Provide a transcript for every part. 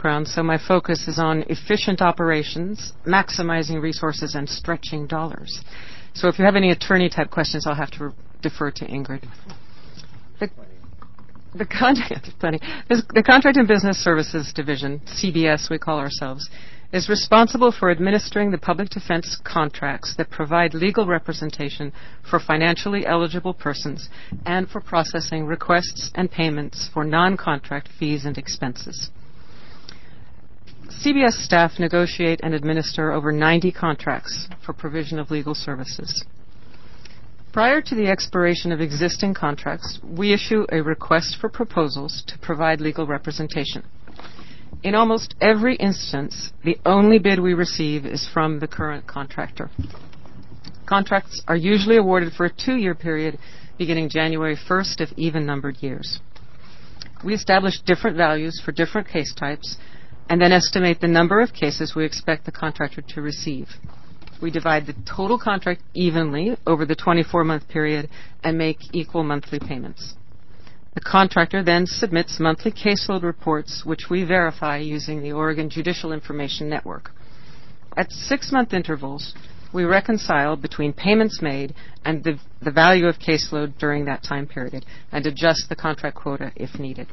background, so my focus is on efficient operations, maximizing resources, and stretching dollars. So if you have any attorney-type questions, I'll have to defer to Ingrid. The Contract and Business Services Division, CBS we call ourselves, is responsible for administering the public defense contracts that provide legal representation for financially eligible persons and for processing requests and payments for non-contract fees and expenses. CBS staff negotiate and administer over 90 contracts for provision of legal services. Prior to the expiration of existing contracts, we issue a request for proposals to provide legal representation. In almost every instance, the only bid we receive is from the current contractor. Contracts are usually awarded for a 2-year period beginning January 1st of even-numbered years. We establish different values for different case types and then estimate the number of cases we expect the contractor to receive. We divide the total contract evenly over the 24-month period and make equal monthly payments. The contractor then submits monthly caseload reports, which we verify using the Oregon Judicial Information Network. At 6-month intervals, we reconcile between payments made and the value of caseload during that time period and adjust the contract quota if needed.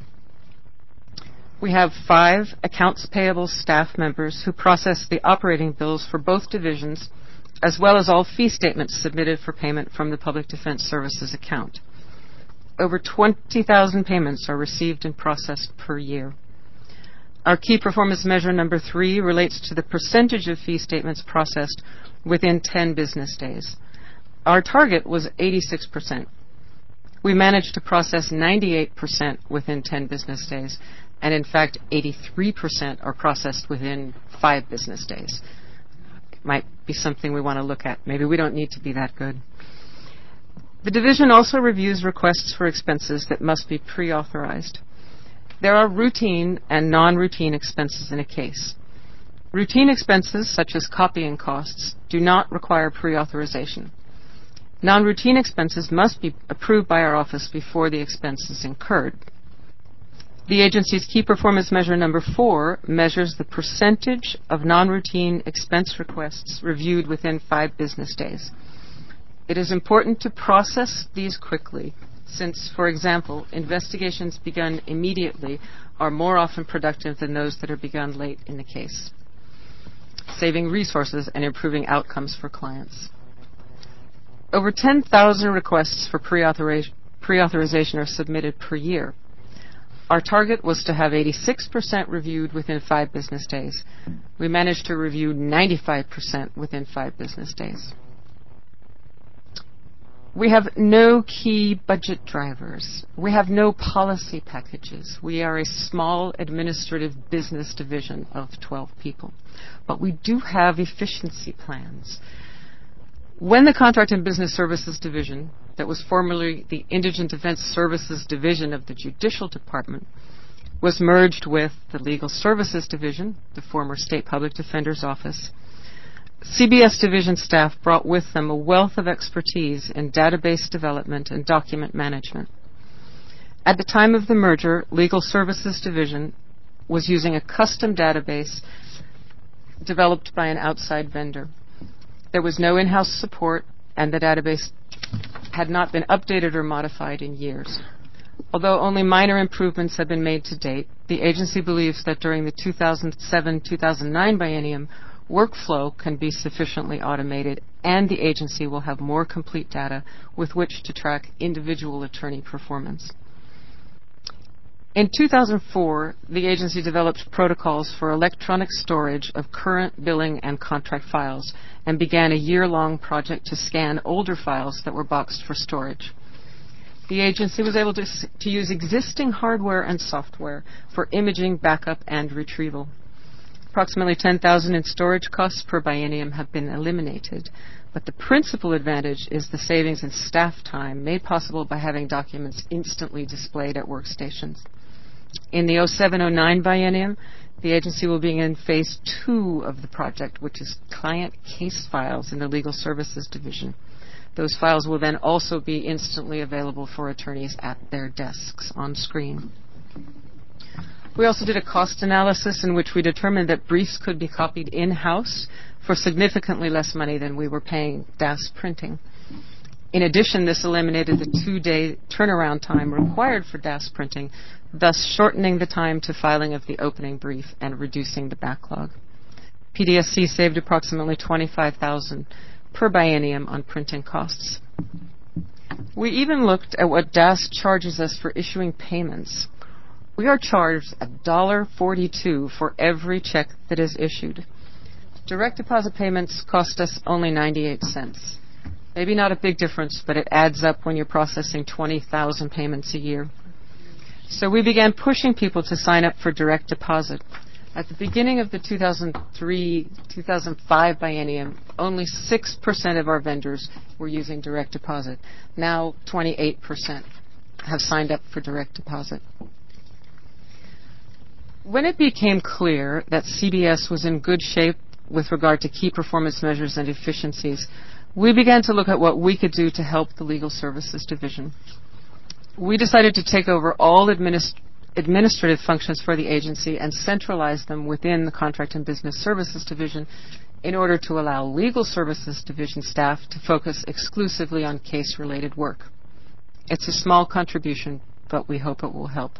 We have 5 accounts payable staff members who process the operating bills for both divisions, as well as all fee statements submitted for payment from the Public Defense Services account. Over 20,000 payments are received and processed per year. Our key performance measure number 3 relates to the percentage of fee statements processed within 10 business days. Our target was 86%. We managed to process 98% within 10 business days, and in fact, 83% are processed within 5 business days. It might be something we want to look at. Maybe we don't need to be that good. The division also reviews requests for expenses that must be pre-authorized. There are routine and non-routine expenses in a case. Routine expenses, such as copying costs, do not require pre-authorization. Non-routine expenses must be approved by our office before the expense is incurred. The agency's key performance measure number 4 measures the percentage of non-routine expense requests reviewed within 5 business days. It is important to process these quickly since, for example, investigations begun immediately are more often productive than those that are begun late in the case, saving resources and improving outcomes for clients. Over 10,000 requests for pre-authorization are submitted per year. Our target was to have 86% reviewed within 5 business days. We managed to review 95% within 5 business days. We have no key budget drivers. We have no policy packages. We are a small administrative business division of 12 people. But we do have efficiency plans. When the Contract and Business Services Division, that was formerly the Indigent Defense Services Division of the Judicial Department, was merged with the Legal Services Division, the former State Public Defender's Office, CBS Division staff brought with them a wealth of expertise in database development and document management. At the time of the merger, Legal Services Division was using a custom database developed by an outside vendor. There was no in-house support, and the database had not been updated or modified in years. Although only minor improvements have been made to date, the agency believes that during the 2007-2009 biennium, workflow can be sufficiently automated, and the agency will have more complete data with which to track individual attorney performance. In 2004, the agency developed protocols for electronic storage of current billing and contract files and began a year-long project to scan older files that were boxed for storage. The agency was able to use existing hardware and software for imaging, backup, and retrieval. Approximately $10,000 in storage costs per biennium have been eliminated, but the principal advantage is the savings in staff time made possible by having documents instantly displayed at workstations. In the 07-09 biennium, the agency will begin phase 2 of the project, which is client case files in the Legal Services Division. Those files will then also be instantly available for attorneys at their desks on screen. We also did a cost analysis in which we determined that briefs could be copied in-house for significantly less money than we were paying DAS printing. In addition, this eliminated the 2-day turnaround time required for DAS printing, thus shortening the time to filing of the opening brief and reducing the backlog. PDSC saved approximately $25,000 per biennium on printing costs. We even looked at what DAS charges us for issuing payments. We are charged $1.42 for every check that is issued. Direct deposit payments cost us only 98 cents. Maybe not a big difference, but it adds up when you're processing 20,000 payments a year. So we began pushing people to sign up for direct deposit. At the beginning of the 2003-2005 biennium, only 6% of our vendors were using direct deposit. Now 28% have signed up for direct deposit. When it became clear that CBS was in good shape with regard to key performance measures and efficiencies, we began to look at what we could do to help the Legal Services Division. We decided to take over all administrative functions for the agency and centralize them within the Contract and Business Services Division in order to allow Legal Services Division staff to focus exclusively on case-related work. It's a small contribution, but we hope it will help.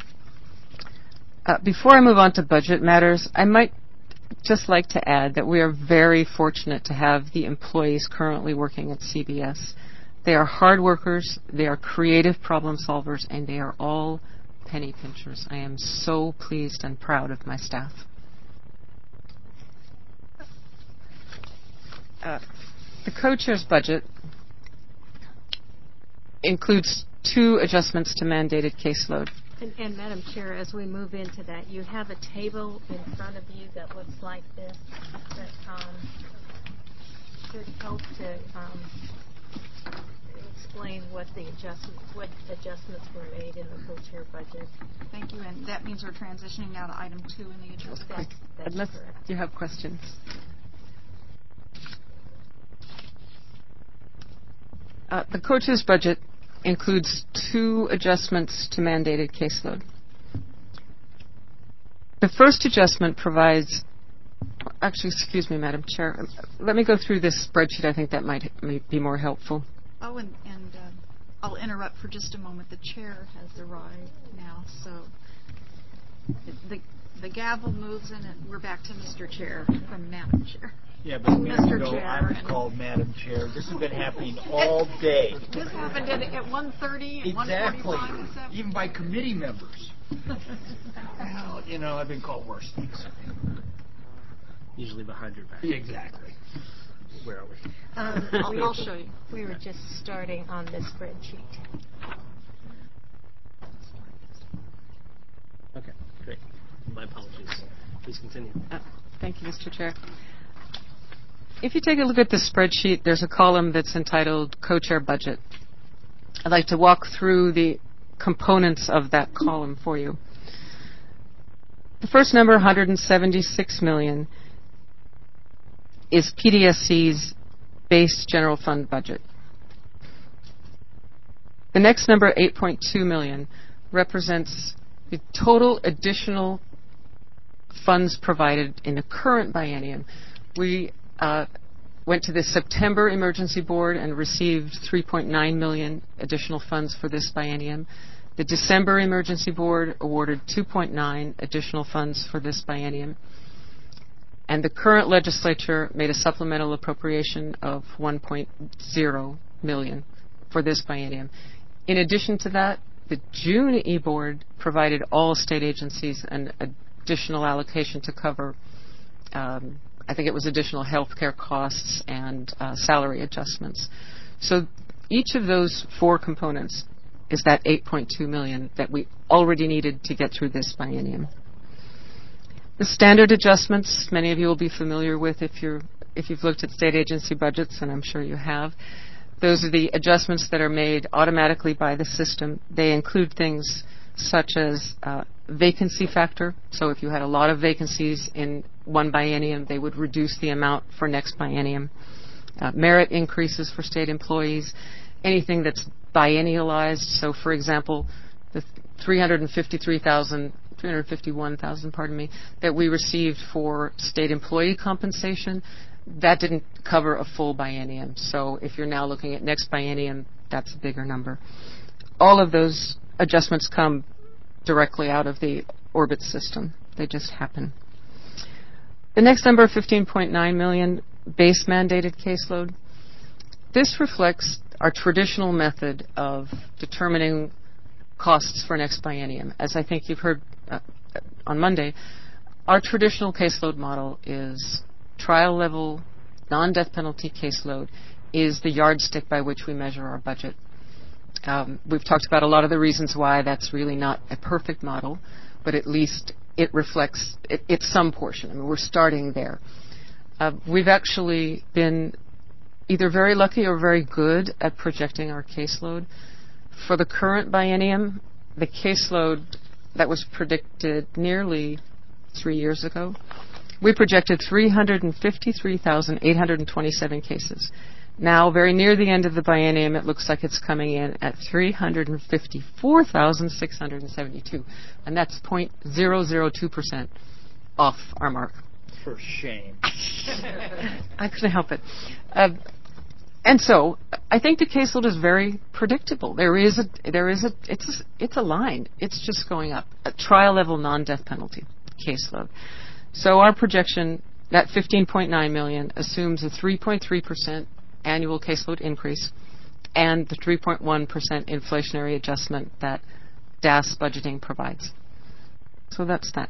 Before I move on to budget matters, I might just like to add that we are very fortunate to have the employees currently working at CBS. They are hard workers, they are creative problem solvers, and they are all penny pinchers. I am so pleased and proud of my staff. The co-chair's budget includes 2 adjustments to mandated caseload. And Madam Chair, as we move into that, you have a table in front of you that looks like this that should help to explain what adjustments were made in the co-chair budget. Thank you, and that means we're transitioning now to item 2 in the agenda. That's Unless correct. you have questions. The co-chair's budget includes 2 adjustments to mandated caseload. The first adjustment provides, actually, excuse me, Madam Chair, let me go through this spreadsheet. I think that might be more helpful. Oh, and I'll interrupt for just a moment. The chair has arrived now, so the gavel moves and we're back to Mr. Chair from Madam Chair. Yeah, but Mr. ago, Chair. I was called Madam Chair. This has been happening all day. This happened at 1:30 and Exactly. 1:45. Even by committee members. Well, you know, I've been called worse things. Usually behind your back. Exactly. Where are we? I'll show you. We were just starting on this spreadsheet. Okay, great. My apologies. Please continue. Thank you, Mr. Chair. If you take a look at the spreadsheet, there's a column that's entitled Co-Chair Budget. I'd like to walk through the components of that column for you. The first number, $176 million, is PDSC's base general fund budget. The next number, $8.2 million, represents the total additional funds provided in the current biennium. We went to the September Emergency Board and received $3.9 million additional funds for this biennium. The December Emergency Board awarded $2.9 additional funds for this biennium. And the current legislature made a supplemental appropriation of $1.0 million for this biennium. In addition to that, the June E-Board provided all state agencies an additional allocation to cover, I think it was additional health care costs and salary adjustments. So each of those 4 components is that $8.2 million that we already needed to get through this biennium. The standard adjustments, many of you will be familiar with if you've looked at state agency budgets, and I'm sure you have. Those are the adjustments that are made automatically by the system. They include things such as vacancy factor. So if you had a lot of vacancies in one biennium, they would reduce the amount for next biennium. Merit increases for state employees. Anything that's biennialized. So, for example, the $353,000 351,000, pardon me, that we received for state employee compensation. That didn't cover a full biennium. So if you're now looking at next biennium, that's a bigger number. All of those adjustments come directly out of the Orbit system. They just happen. The next number, 15.9 million, base mandated caseload. This reflects our traditional method of determining costs for next biennium. As I think you've heard on Monday, our traditional caseload model is trial level, non-death penalty caseload is the yardstick by which we measure our budget. We've talked about a lot of the reasons why that's really not a perfect model, but at least it reflects, it's some portion. I mean, we're starting there. We've actually been either very lucky or very good at projecting our caseload. For the current biennium, the caseload that was predicted nearly 3 years ago, we projected 353,827 cases. Now, very near the end of the biennium, it looks like it's coming in at 354,672, and that's 0.002% off our mark. For shame. I couldn't help it. And so, I think the caseload is very predictable. It's a line. It's just going up. A trial level non-death penalty caseload. So our projection, that 15.9 million, assumes a 3.3% annual caseload increase and the 3.1% inflationary adjustment that DAS budgeting provides. So that's that.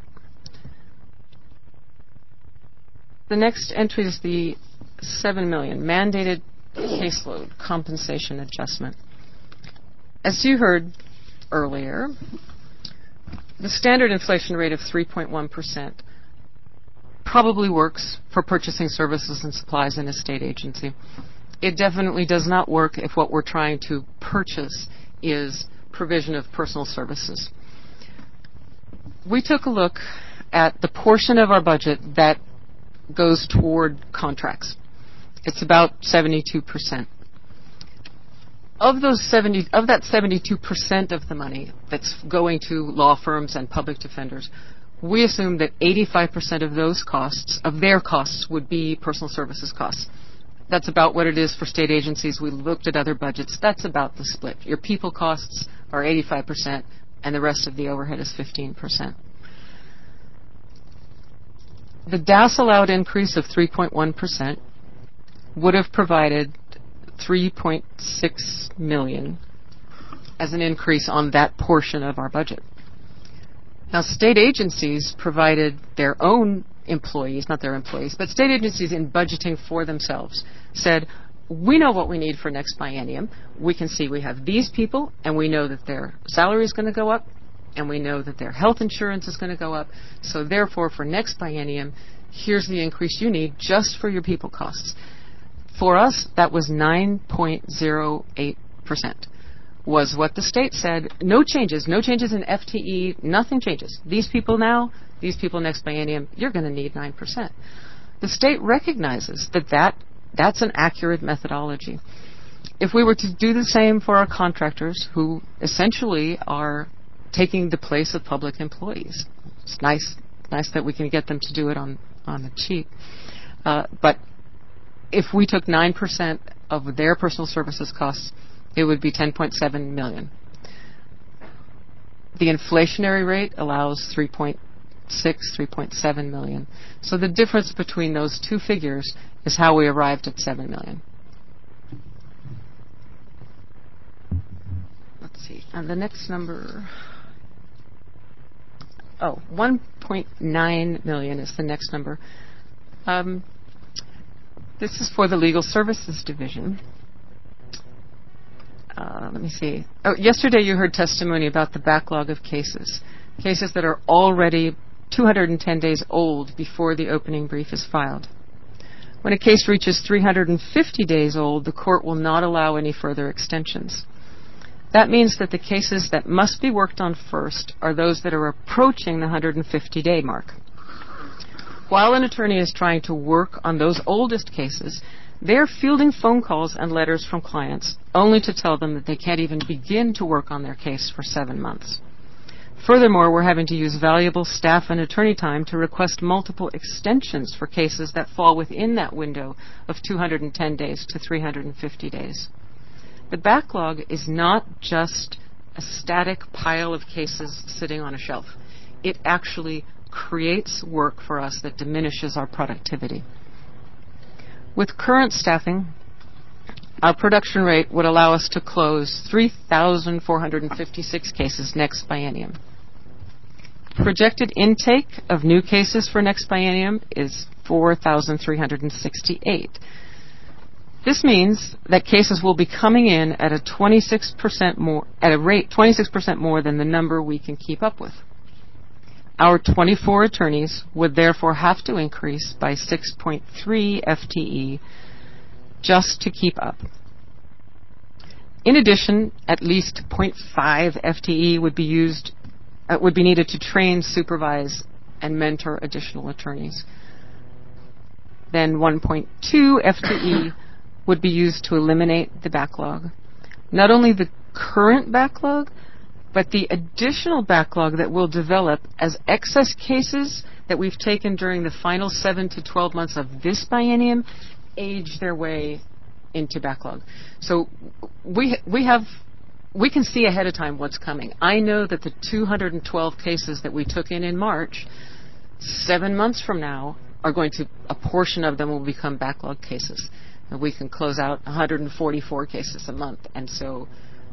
The next entry is the 7 million mandated caseload compensation adjustment. As you heard earlier, the standard inflation rate of 3.1% probably works for purchasing services and supplies in a state agency. It definitely does not work if what we're trying to purchase is provision of personal services. We took a look at the portion of our budget that goes toward contracts. It's about 72%. Of that 72% of the money that's going to law firms and public defenders, we assume that 85% of those costs, of their costs, would be personal services costs. That's about what it is for state agencies. We looked at other budgets. That's about the split. Your people costs are 85%, and the rest of the overhead is 15%. The DAS allowed increase of 3.1% would have provided 3.6 million as an increase on that portion of our budget. Now, state agencies provided their own employees, not their employees, but state agencies in budgeting for themselves said, we know what we need for next biennium. We can see we have these people, and we know that their salary is going to go up, and we know that their health insurance is going to go up. So therefore, for next biennium, here's the increase you need just for your people costs. For us, that was 9.08%. Was what the state said. No changes in FTE, nothing changes. These people now, these people next biennium, you're going to need 9%. The state recognizes that that's an accurate methodology. If we were to do the same for our contractors, who essentially are taking the place of public employees, it's nice that we can get them to do it on the cheap. But if we took 9% of their personal services costs, it would be 10.7 million. The inflationary rate allows 3.7 million. So the difference between those two figures is how we arrived at 7 million. Let's see. And the next number, 1.9 million is the next number. This is for the Legal Services Division. Let me see. Yesterday you heard testimony about the backlog of cases that are already 210 days old before the opening brief is filed. When a case reaches 350 days old, the court will not allow any further extensions. That means that the cases that must be worked on first are those that are approaching the 150-day mark. While an attorney is trying to work on those oldest cases, they're fielding phone calls and letters from clients only to tell them that they can't even begin to work on their case for 7 months. Furthermore, we're having to use valuable staff and attorney time to request multiple extensions for cases that fall within that window of 210 days to 350 days. The backlog is not just a static pile of cases sitting on a shelf. It actually creates work for us that diminishes our productivity. With current staffing, our production rate would allow us to close 3,456 cases next biennium. Projected intake of new cases for next biennium is 4,368. This means that cases will be coming in at a 26% more, at a rate 26% more than the number we can keep up with. Our 24 attorneys would therefore have to increase by 6.3 FTE just to keep up. In addition, at least 0.5 FTE would be needed to train, supervise, and mentor additional attorneys. Then 1.2 FTE would be used to eliminate the backlog. Not only the current backlog, but the additional backlog that will develop as excess cases that we've taken during the final 7 to 12 months of this biennium age their way into backlog. So we can see ahead of time what's coming. I know that the 212 cases that we took in March, 7 months from now, a portion of them will become backlog cases. And we can close out 144 cases a month, and so,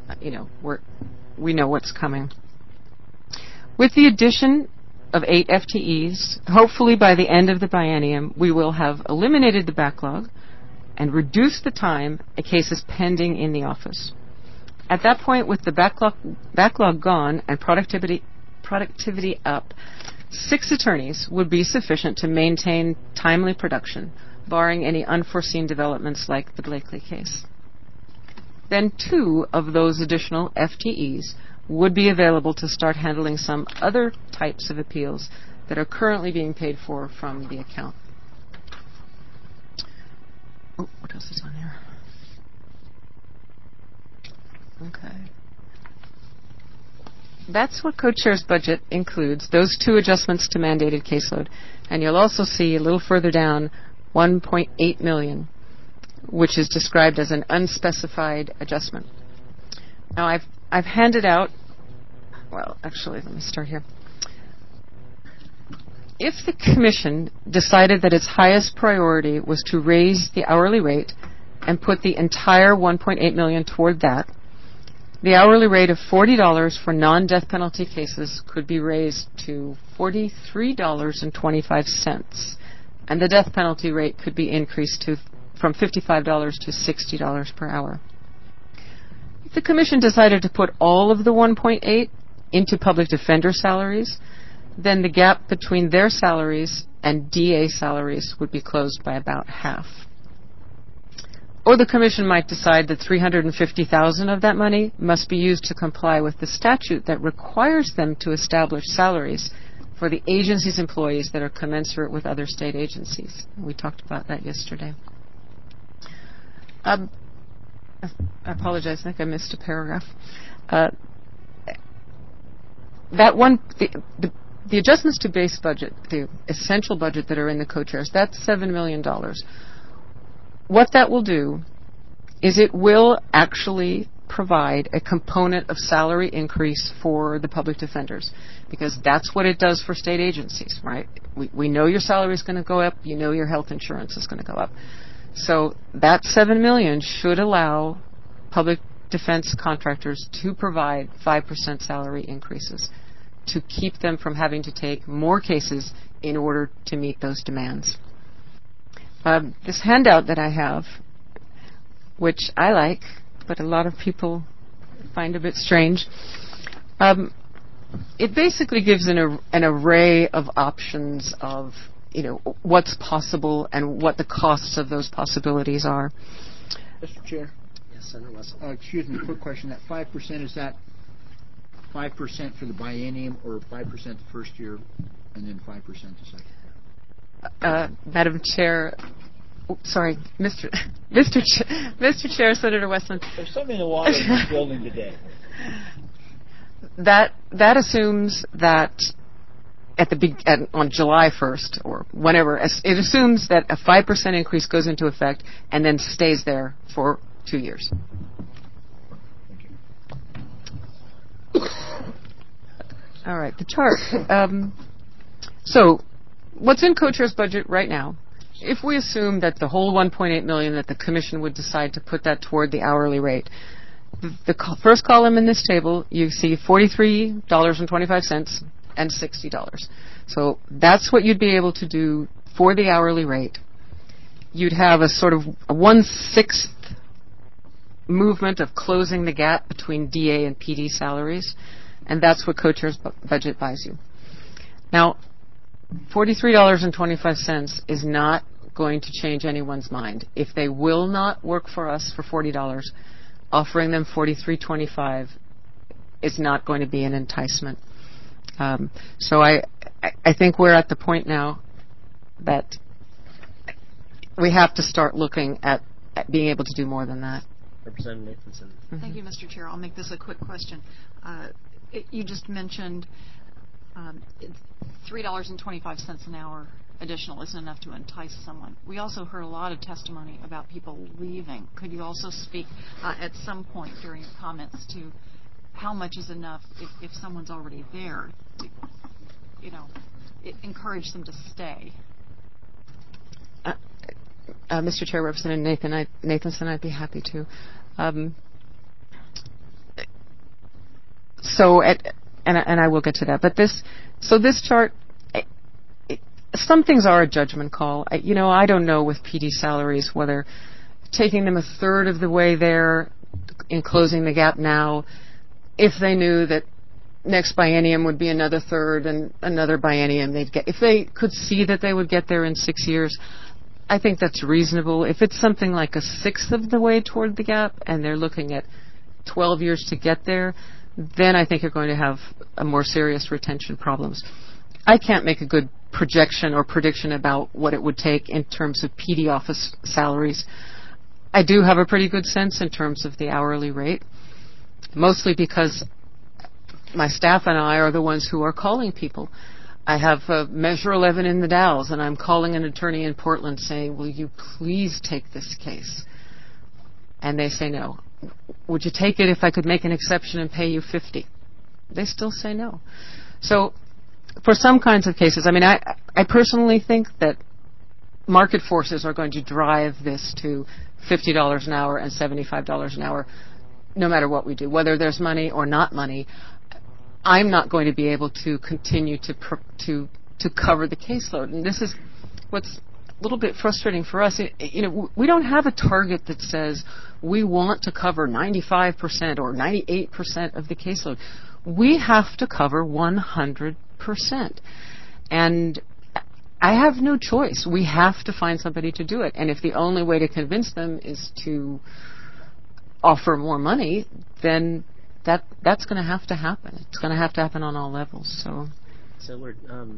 we know what's coming. With the addition of 8 FTEs, hopefully by the end of the biennium, we will have eliminated the backlog and reduced the time a case is pending in the office. At that point, with the backlog gone and productivity up, 6 attorneys would be sufficient to maintain timely production, barring any unforeseen developments like the Blakely case. Then 2 of those additional FTEs would be available to start handling some other types of appeals that are currently being paid for from the account. Oh, what else is on there? Okay. That's what co-chair's budget includes, those 2 adjustments to mandated caseload. And you'll also see a little further down $1.8 million, which is described as an unspecified adjustment. Now, I've handed out, well, actually, let me start here. If the Commission decided that its highest priority was to raise the hourly rate and put the entire $1.8 million toward that, the hourly rate of $40 for non-death penalty cases could be raised to $43.25, and the death penalty rate could be increased from $55 to $60 per hour. If the Commission decided to put all of the $1.8 into public defender salaries, then the gap between their salaries and DA salaries would be closed by about half. Or the Commission might decide that $350,000 of that money must be used to comply with the statute that requires them to establish salaries for the agency's employees that are commensurate with other state agencies. We talked about that yesterday. I apologize, I think I missed a paragraph. The adjustments to base budget, the essential budget that are in the co-chairs, that's $7 million. What that will do is it will actually provide a component of salary increase for the public defenders, because that's what it does for state agencies, right? We know your salary is going to go up. You know your health insurance is going to go up. So that $7 million should allow public defense contractors to provide 5% salary increases to keep them from having to take more cases in order to meet those demands. This handout that I have, which I like, but a lot of people find a bit strange, it basically gives an array of options of what's possible and what the costs of those possibilities are. Mr. Chair. Yes, Senator Wessel. Excuse me, quick question. That 5%, is that 5% for the biennium or 5% the first year and then 5% the second year? Madam Chair, sorry, Mr. Chair, Senator Westland. There's something in the water in this building today. that assumes that on July 1st or whenever, it assumes that a 5% increase goes into effect and then stays there for 2 years. All right, the chart. So what's in Co-Chair's budget right now, if we assume that the whole $1.8 million that the Commission would decide to put that toward the hourly rate, the first column in this table, you see $43.25 and $60. So that's what you'd be able to do for the hourly rate. You'd have a sort of a 1/6 movement of closing the gap between DA and PD salaries, and that's what Co-Chair's budget buys you. Now, $43.25 is not going to change anyone's mind. If they will not work for us for $40, offering them $43.25 is not going to be an enticement. So I think we're at the point now that we have to start looking at being able to do more than that. Representative Nathanson. Mm-hmm. Thank you, Mr. Chair. I'll make this a quick question. You just mentioned $3.25 an hour additional isn't enough to entice someone. We also heard a lot of testimony about people leaving. Could you also speak at some point during your comments to how much is enough if someone's already there to, encourage them to stay? Mr. Chair, Representative Nathanson, I'd be happy to. And I will get to that. But this chart, some things are a judgment call. I don't know with PD salaries whether taking them a third of the way there in closing the gap now, if they knew that next biennium would be another third and another biennium they'd get. If they could see that they would get there in 6 years, I think that's reasonable. If it's something like a sixth of the way toward the gap and they're looking at 12 years to get there, then I think you're going to have a more serious retention problems. I can't make a good projection or prediction about what it would take in terms of PD office salaries. I do have a pretty good sense in terms of the hourly rate, mostly because my staff and I are the ones who are calling people. I have Measure 11 in the Dalles, and I'm calling an attorney in Portland saying, will you please take this case? And they say no. Would you take it if I could make an exception and pay you $50? They still say no. So for some kinds of cases, I personally think that market forces are going to drive this to $50 an hour and $75 an hour, no matter what we do, whether there's money or not money. I'm not going to be able to continue to cover the caseload, and this is what's a little bit frustrating for us. We don't have a target that says we want to cover 95% or 98% of the caseload. We have to cover 100%, and I have no choice. We have to find somebody to do it, and if the only way to convince them is to offer more money, then that's going to have to happen. It's going to have to happen on all levels. So we're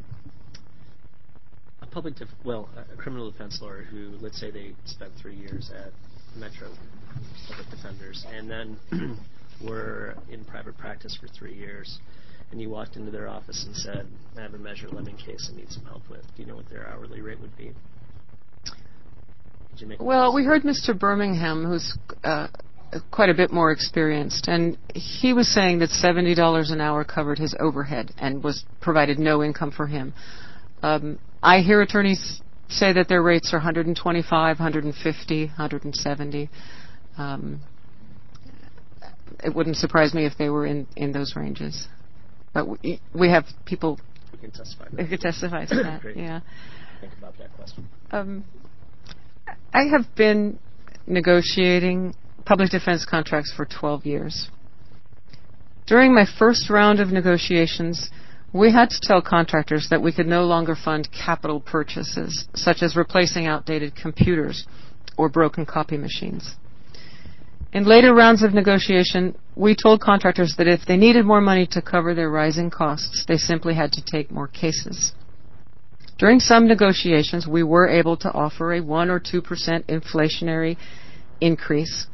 a criminal defense lawyer who, let's say they spent 3 years at Metro Public Defenders, and then were in private practice for 3 years, and you walked into their office and said, I have a Measure 11 case I need some help with. Do you know what their hourly rate would be? Well, we heard Mr. Birmingham, who's quite a bit more experienced, and he was saying that $70 an hour covered his overhead and provided no income for him. I hear attorneys say that their rates are $125, $150, $170. It wouldn't surprise me if they were in those ranges. But we have people who can testify to that. Great. Yeah. Think about that question. I have been negotiating public defense contracts for 12 years. During my first round of negotiations, we had to tell contractors that we could no longer fund capital purchases, such as replacing outdated computers or broken copy machines. In later rounds of negotiation, we told contractors that if they needed more money to cover their rising costs, they simply had to take more cases. During some negotiations, we were able to offer a 1 or 2% inflationary increase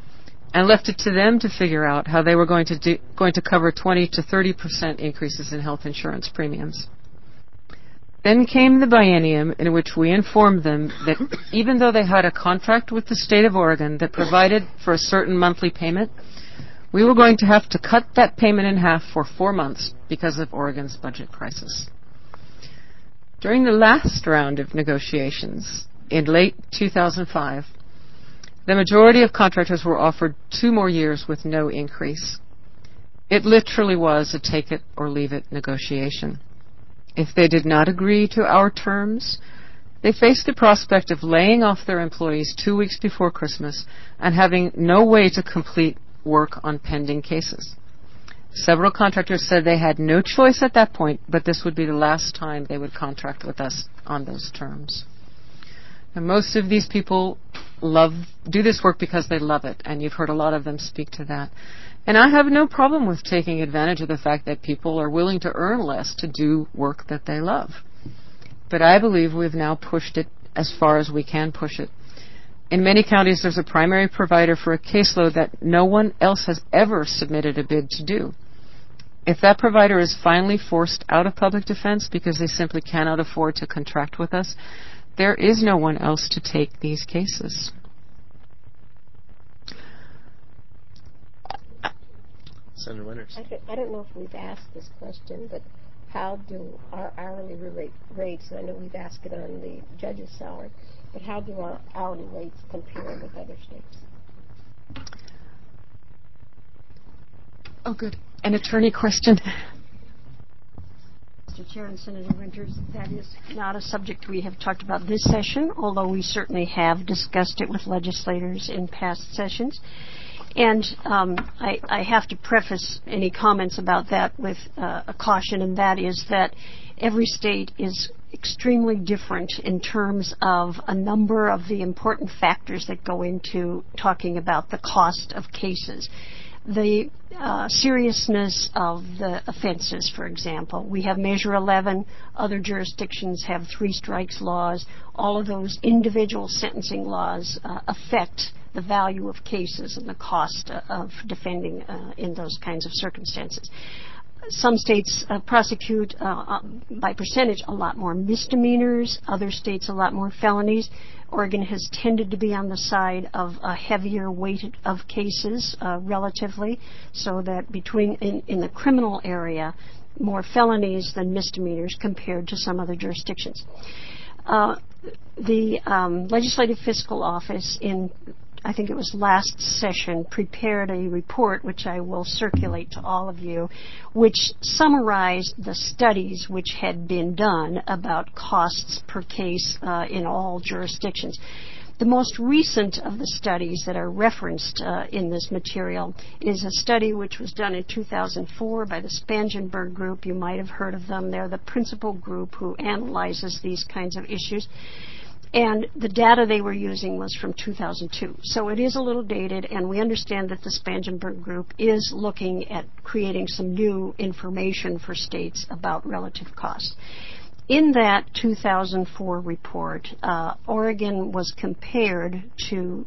and left it to them to figure out how they were going to cover 20 to 30% increases in health insurance premiums. Then came the biennium in which we informed them that even though they had a contract with the state of Oregon that provided for a certain monthly payment, we were going to have to cut that payment in half for 4 months because of Oregon's budget crisis. During the last round of negotiations in late 2005, the majority of contractors were offered 2 more years with no increase. It literally was a take-it-or-leave-it negotiation. If they did not agree to our terms, they faced the prospect of laying off their employees 2 weeks before Christmas and having no way to complete work on pending cases. Several contractors said they had no choice at that point, but this would be the last time they would contract with us on those terms. And most of these people do this work because they love it, and you've heard a lot of them speak to that. And I have no problem with taking advantage of the fact that people are willing to earn less to do work that they love. But I believe we've now pushed it as far as we can push it. In many counties, there's a primary provider for a caseload that no one else has ever submitted a bid to do. If that provider is finally forced out of public defense because they simply cannot afford to contract with us, there is no one else to take these cases. Senator Winters. I don't know if we've asked this question, but how do our hourly rates, and I know we've asked it on the judge's salary, but how do our hourly rates compare with other states? Oh, good. An attorney question. Mr. Chair and Senator Winters, that is not a subject we have talked about this session, although we certainly have discussed it with legislators in past sessions. And I have to preface any comments about that with a caution, and that is that every state is extremely different in terms of a number of the important factors that go into talking about the cost of cases. The seriousness of the offenses, for example. We have Measure 11. Other jurisdictions have 3 strikes laws. All of those individual sentencing laws affect the value of cases and the cost of defending in those kinds of circumstances. Some states prosecute by percentage a lot more misdemeanors, other states a lot more felonies. Oregon has tended to be on the side of a heavier weight of cases relatively, so that in the criminal area, more felonies than misdemeanors compared to some other jurisdictions. The Legislative Fiscal Office I think it was last session, prepared a report, which I will circulate to all of you, which summarized the studies which had been done about costs per case in all jurisdictions. The most recent of the studies that are referenced in this material is a study which was done in 2004 by the Spangenberg Group. You might have heard of them. They're the principal group who analyzes these kinds of issues. And the data they were using was from 2002. So it is a little dated, and we understand that the Spangenberg Group is looking at creating some new information for states about relative costs. In that 2004 report, Oregon was compared to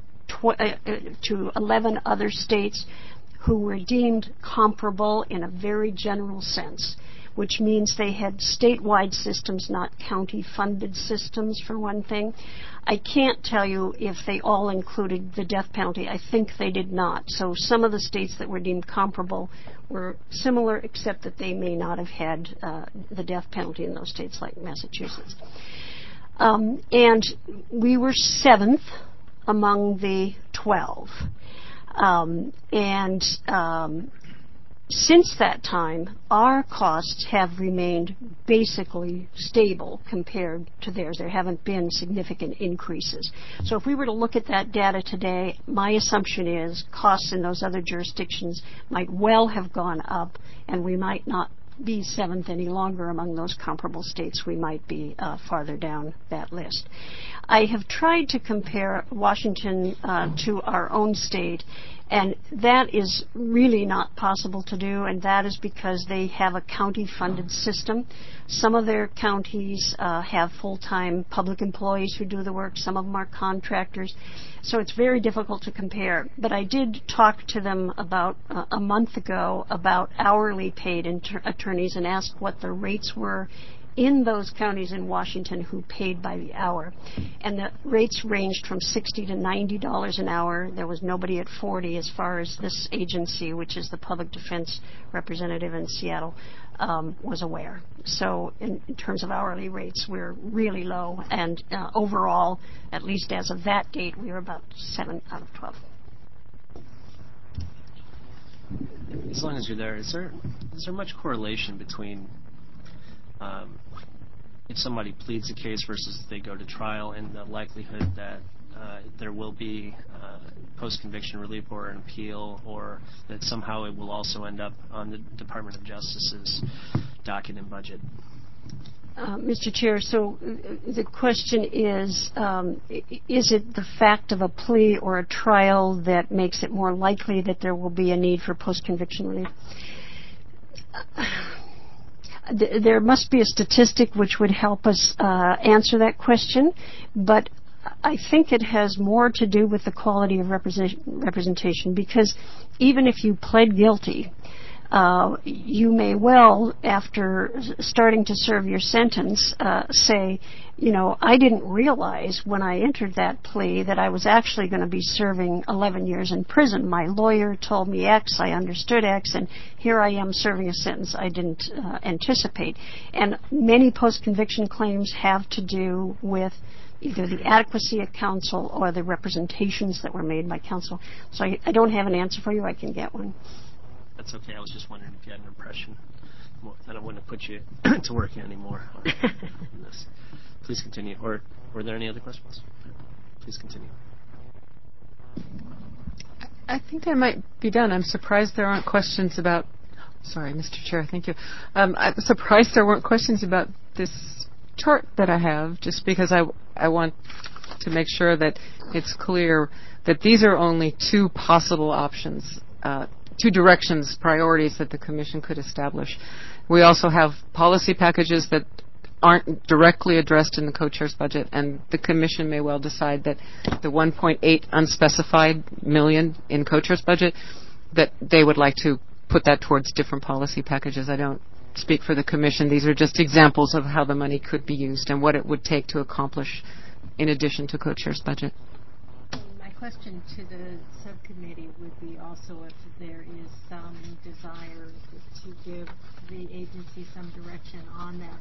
11 other states who were deemed comparable in a very general sense, which means they had statewide systems, not county-funded systems, for one thing. I can't tell you if they all included the death penalty. I think they did not. So some of the states that were deemed comparable were similar, except that they may not have had the death penalty in those states like Massachusetts. And we were 7th among the 12. Since that time, our costs have remained basically stable compared to theirs. There haven't been significant increases. So if we were to look at that data today, my assumption is costs in those other jurisdictions might well have gone up, and we might not be 7th any longer among those comparable states. We might be farther down that list. I have tried to compare Washington to our own state, And that is really not possible to do, and that is because they have a county-funded system. Some of their counties have full-time public employees who do the work. Some of them are contractors. So it's very difficult to compare. But I did talk to them about a month ago about hourly paid attorneys and asked what the rates were in those counties in Washington who paid by the hour. And the rates ranged from $60 to $90 an hour. There was nobody at 40 as far as this agency, which is the public defense representative in Seattle, was aware. So in terms of hourly rates, we're really low. And overall, at least as of that date, we were about 7 out of 12. As long as you're there, is there much correlation between if somebody pleads a case versus they go to trial and the likelihood that there will be post-conviction relief or an appeal, or that somehow it will also end up on the Department of Justice's docket and budget? Mr. Chair, so the question is it the fact of a plea or a trial that makes it more likely that there will be a need for post-conviction relief? There must be a statistic which would help us answer that question, but I think it has more to do with the quality of representation, because even if you pled guilty, you may well, after starting to serve your sentence, say, I didn't realize when I entered that plea that I was actually going to be serving 11 years in prison. My lawyer told me X, I understood X, and here I am serving a sentence I didn't anticipate. And many post-conviction claims have to do with either the adequacy of counsel or the representations that were made by counsel. So I don't have an answer for you. I can get one. That's okay. I was just wondering if you had an impression. I don't want to put you to work anymore on this. Please continue. Or were there any other questions? Please continue. I think I might be done. I'm surprised there aren't questions about... Sorry, Mr. Chair, thank you. I'm surprised there weren't questions about this chart that I have, just because I want to make sure that it's clear that these are only two possible options, two directions, priorities that the Commission could establish. We also have policy packages that aren't directly addressed in the co-chair's budget, and the Commission may well decide that the $1.8 unspecified million in co-chair's budget, that they would like to put that towards different policy packages. I don't speak for the Commission. These are just examples of how the money could be used and what it would take to accomplish in addition to co-chair's budget. My question to the subcommittee would be also if there is some desire to give the agency some direction on that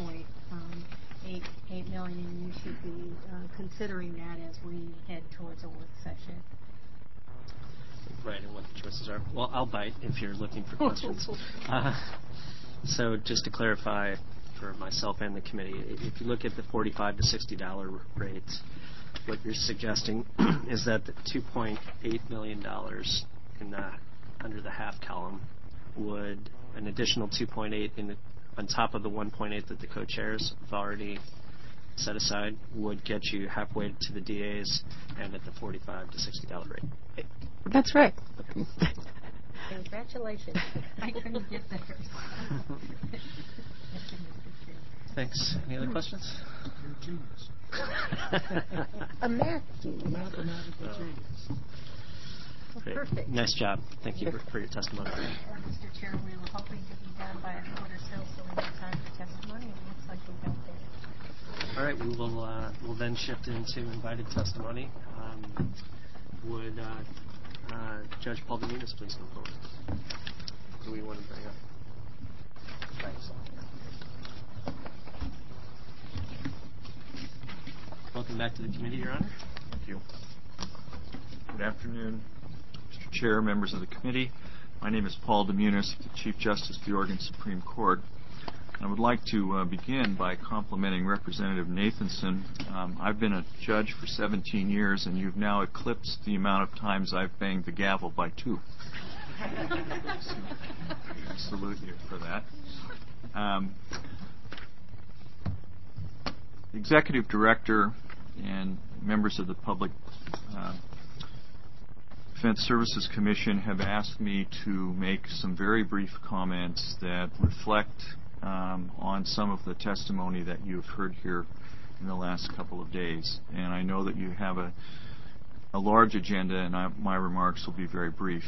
1.8 million. You should be considering that as we head towards a work session. Right, and what the choices are. Well, I'll bite if you're looking for questions. So just to clarify for myself and the committee, if you look at the $45 to $60 rates, what you're suggesting is that the $2.8 million under the half column would, an additional 2.8 on top of the 1.8 that the co-chairs have already set aside, would get you halfway to the DAs and at the $45 to $60 rate. That's right. Congratulations. I couldn't get there. Thanks. Any other questions? You're a genius. A math genius. Mathematical genius. Perfect. Nice job. Thank you for your testimony. Mr. Chair, we were hoping to be done by 1:15, so we have time for testimony. It looks like we got there. All right, we'll then shift into invited testimony. Would Judge Paul Dominguez please come forward? Who do we want to bring up? Thanks. Welcome back to the committee, Your Honor. Thank you. Good afternoon, Mr. Chair, members of the committee. My name is Paul Dominguez, the Chief Justice of the Oregon Supreme Court. I would like to begin by complimenting Representative Nathanson. I've been a judge for 17 years, and you've now eclipsed the amount of times I've banged the gavel by 2. So, I salute you for that. Executive Director and members of the public Defense Services Commission have asked me to make some very brief comments that reflect on some of the testimony that you've heard here in the last couple of days. And I know that you have a large agenda, and my remarks will be very brief.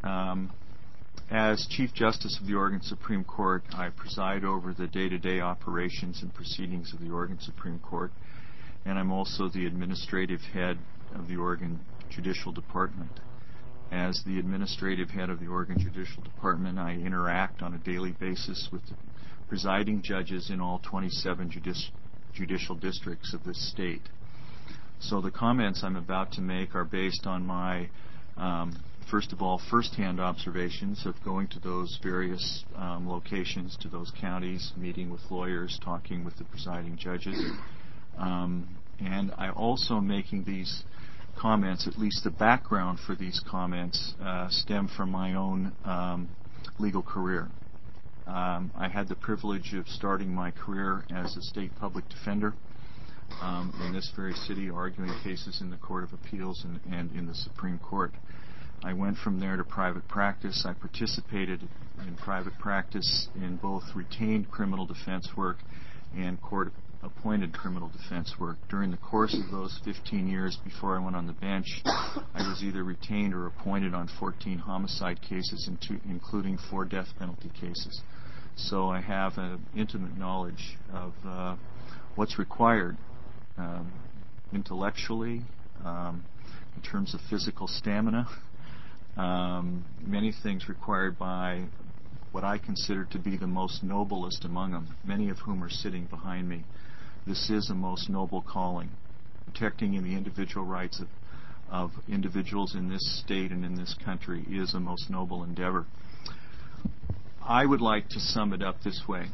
As Chief Justice of the Oregon Supreme Court, I preside over the day-to-day operations and proceedings of the Oregon Supreme Court, and I'm also the administrative head of the Oregon Judicial Department. As the administrative head of the Oregon Judicial Department, I interact on a daily basis with the presiding judges in all 27 judicial districts of this state. So the comments I'm about to make are based on my, first of all, first-hand observations of going to those various locations, to those counties, meeting with lawyers, talking with the presiding judges. And I also am making these comments, at least the background for these comments, stem from my own legal career. I had the privilege of starting my career as a state public defender in this very city, arguing cases in the Court of Appeals and in the Supreme Court. I went from there to private practice. I participated in private practice in both retained criminal defense work and court-appointed criminal defense work. During the course of those 15 years before I went on the bench, I was either retained or appointed on 14 homicide cases, including 4 death penalty cases. So I have an intimate knowledge of what's required intellectually, in terms of physical stamina, many things required by what I consider to be the most noblest among them, many of whom are sitting behind me. This is a most noble calling. Protecting the individual rights of individuals in this state and in this country is a most noble endeavor. I would like to sum it up this way.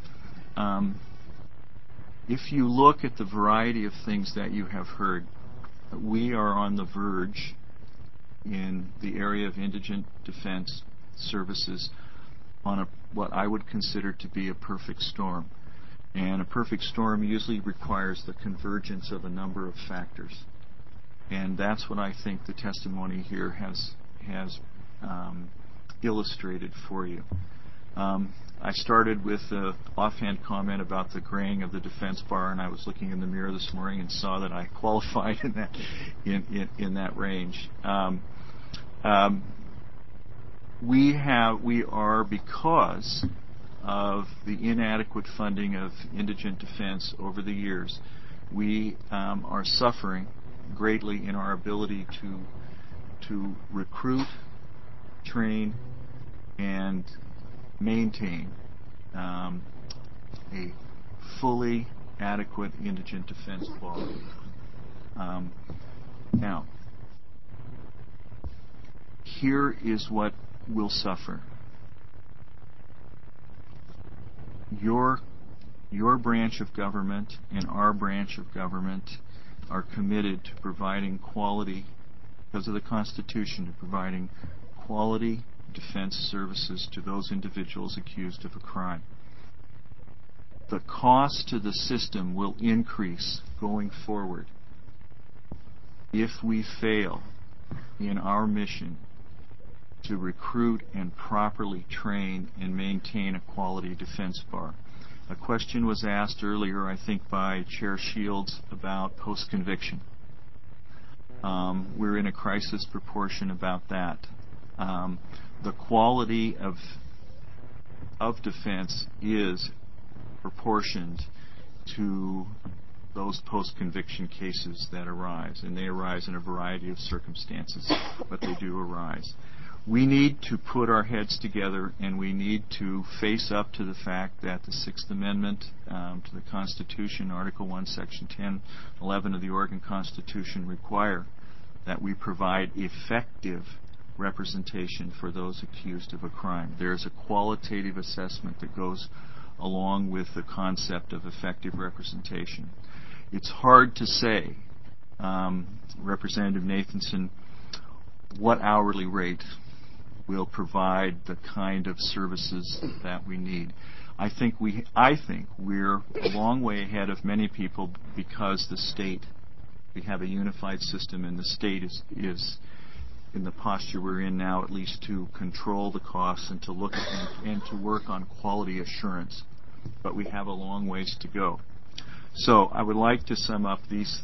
If you look at the variety of things that you have heard, we are on the verge in the area of indigent defense services on what I would consider to be a perfect storm. And a perfect storm usually requires the convergence of a number of factors. And that's what I think the testimony here has illustrated for you. I started with an offhand comment about the graying of the defense bar, and I was looking in the mirror this morning and saw that I qualified in that range. We are, because of the inadequate funding of indigent defense over the years, we are suffering greatly in our ability to recruit, train, and maintain a fully adequate indigent defense quality. Now, here is what will suffer. Your branch of government and our branch of government are committed to providing quality, because of the Constitution, to providing quality defense services to those individuals accused of a crime. The cost to the system will increase going forward if we fail in our mission to recruit and properly train and maintain a quality defense bar. A question was asked earlier, I think, by Chair Shields about post-conviction. We're in a crisis proportion about that. The quality of defense is proportioned to those post-conviction cases that arise, and they arise in a variety of circumstances, but they do arise. We need to put our heads together, and we need to face up to the fact that the Sixth Amendment to the Constitution, Article 1, Section 1011 of the Oregon Constitution, require that we provide effective representation for those accused of a crime. There's a qualitative assessment that goes along with the concept of effective representation. It's hard to say, Representative Nathanson, what hourly rate will provide the kind of services that we need. I think we're a long way ahead of many people because we have a unified system, and the state is in the posture we're in now, at least to control the costs and to look at and to work on quality assurance. But we have a long ways to go. So I would like to sum up this.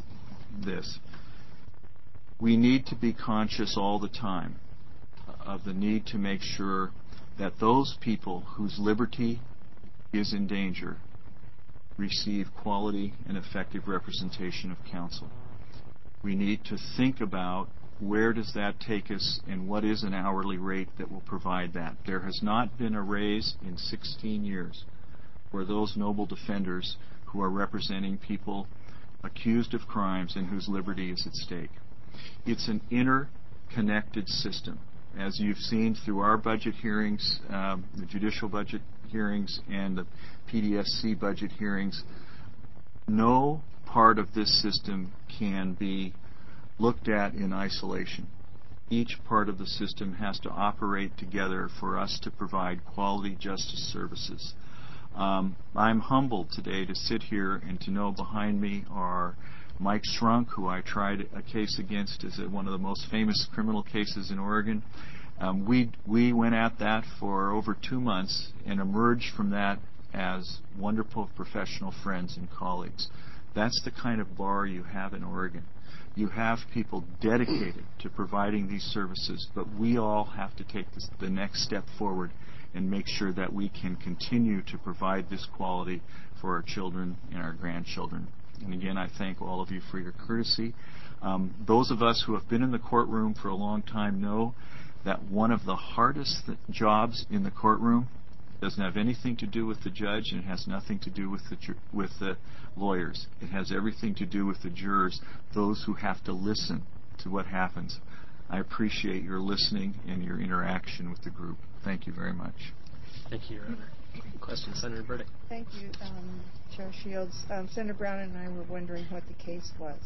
We need to be conscious all the time of the need to make sure that those people whose liberty is in danger receive quality and effective representation of counsel. We need to think about where does that take us and what is an hourly rate that will provide that. There has not been a raise in 16 years for those noble defenders who are representing people accused of crimes and whose liberty is at stake. It's an interconnected system. As you've seen through our budget hearings, the judicial budget hearings and the PDSC budget hearings, no part of this system can be looked at in isolation. Each part of the system has to operate together for us to provide quality justice services. I'm humbled today to sit here and to know behind me are Mike Shrunk, who I tried a case against as one of the most famous criminal cases in Oregon. We went at that for over 2 months and emerged from that as wonderful professional friends and colleagues. That's the kind of bar you have in Oregon. You have people dedicated to providing these services, but we all have to take the next step forward and make sure that we can continue to provide this quality for our children and our grandchildren. And again, I thank all of you for your courtesy. Those of us who have been in the courtroom for a long time know that one of the hardest jobs in the courtroom doesn't have anything to do with the judge, and it has nothing to do with the lawyers. It has everything to do with the jurors, those who have to listen to what happens. I appreciate your listening and your interaction with the group. Thank you very much. Thank you, Your Honor. Question, Senator Burdick. Thank you, Chair Shields. Senator Brown and I were wondering what the case was.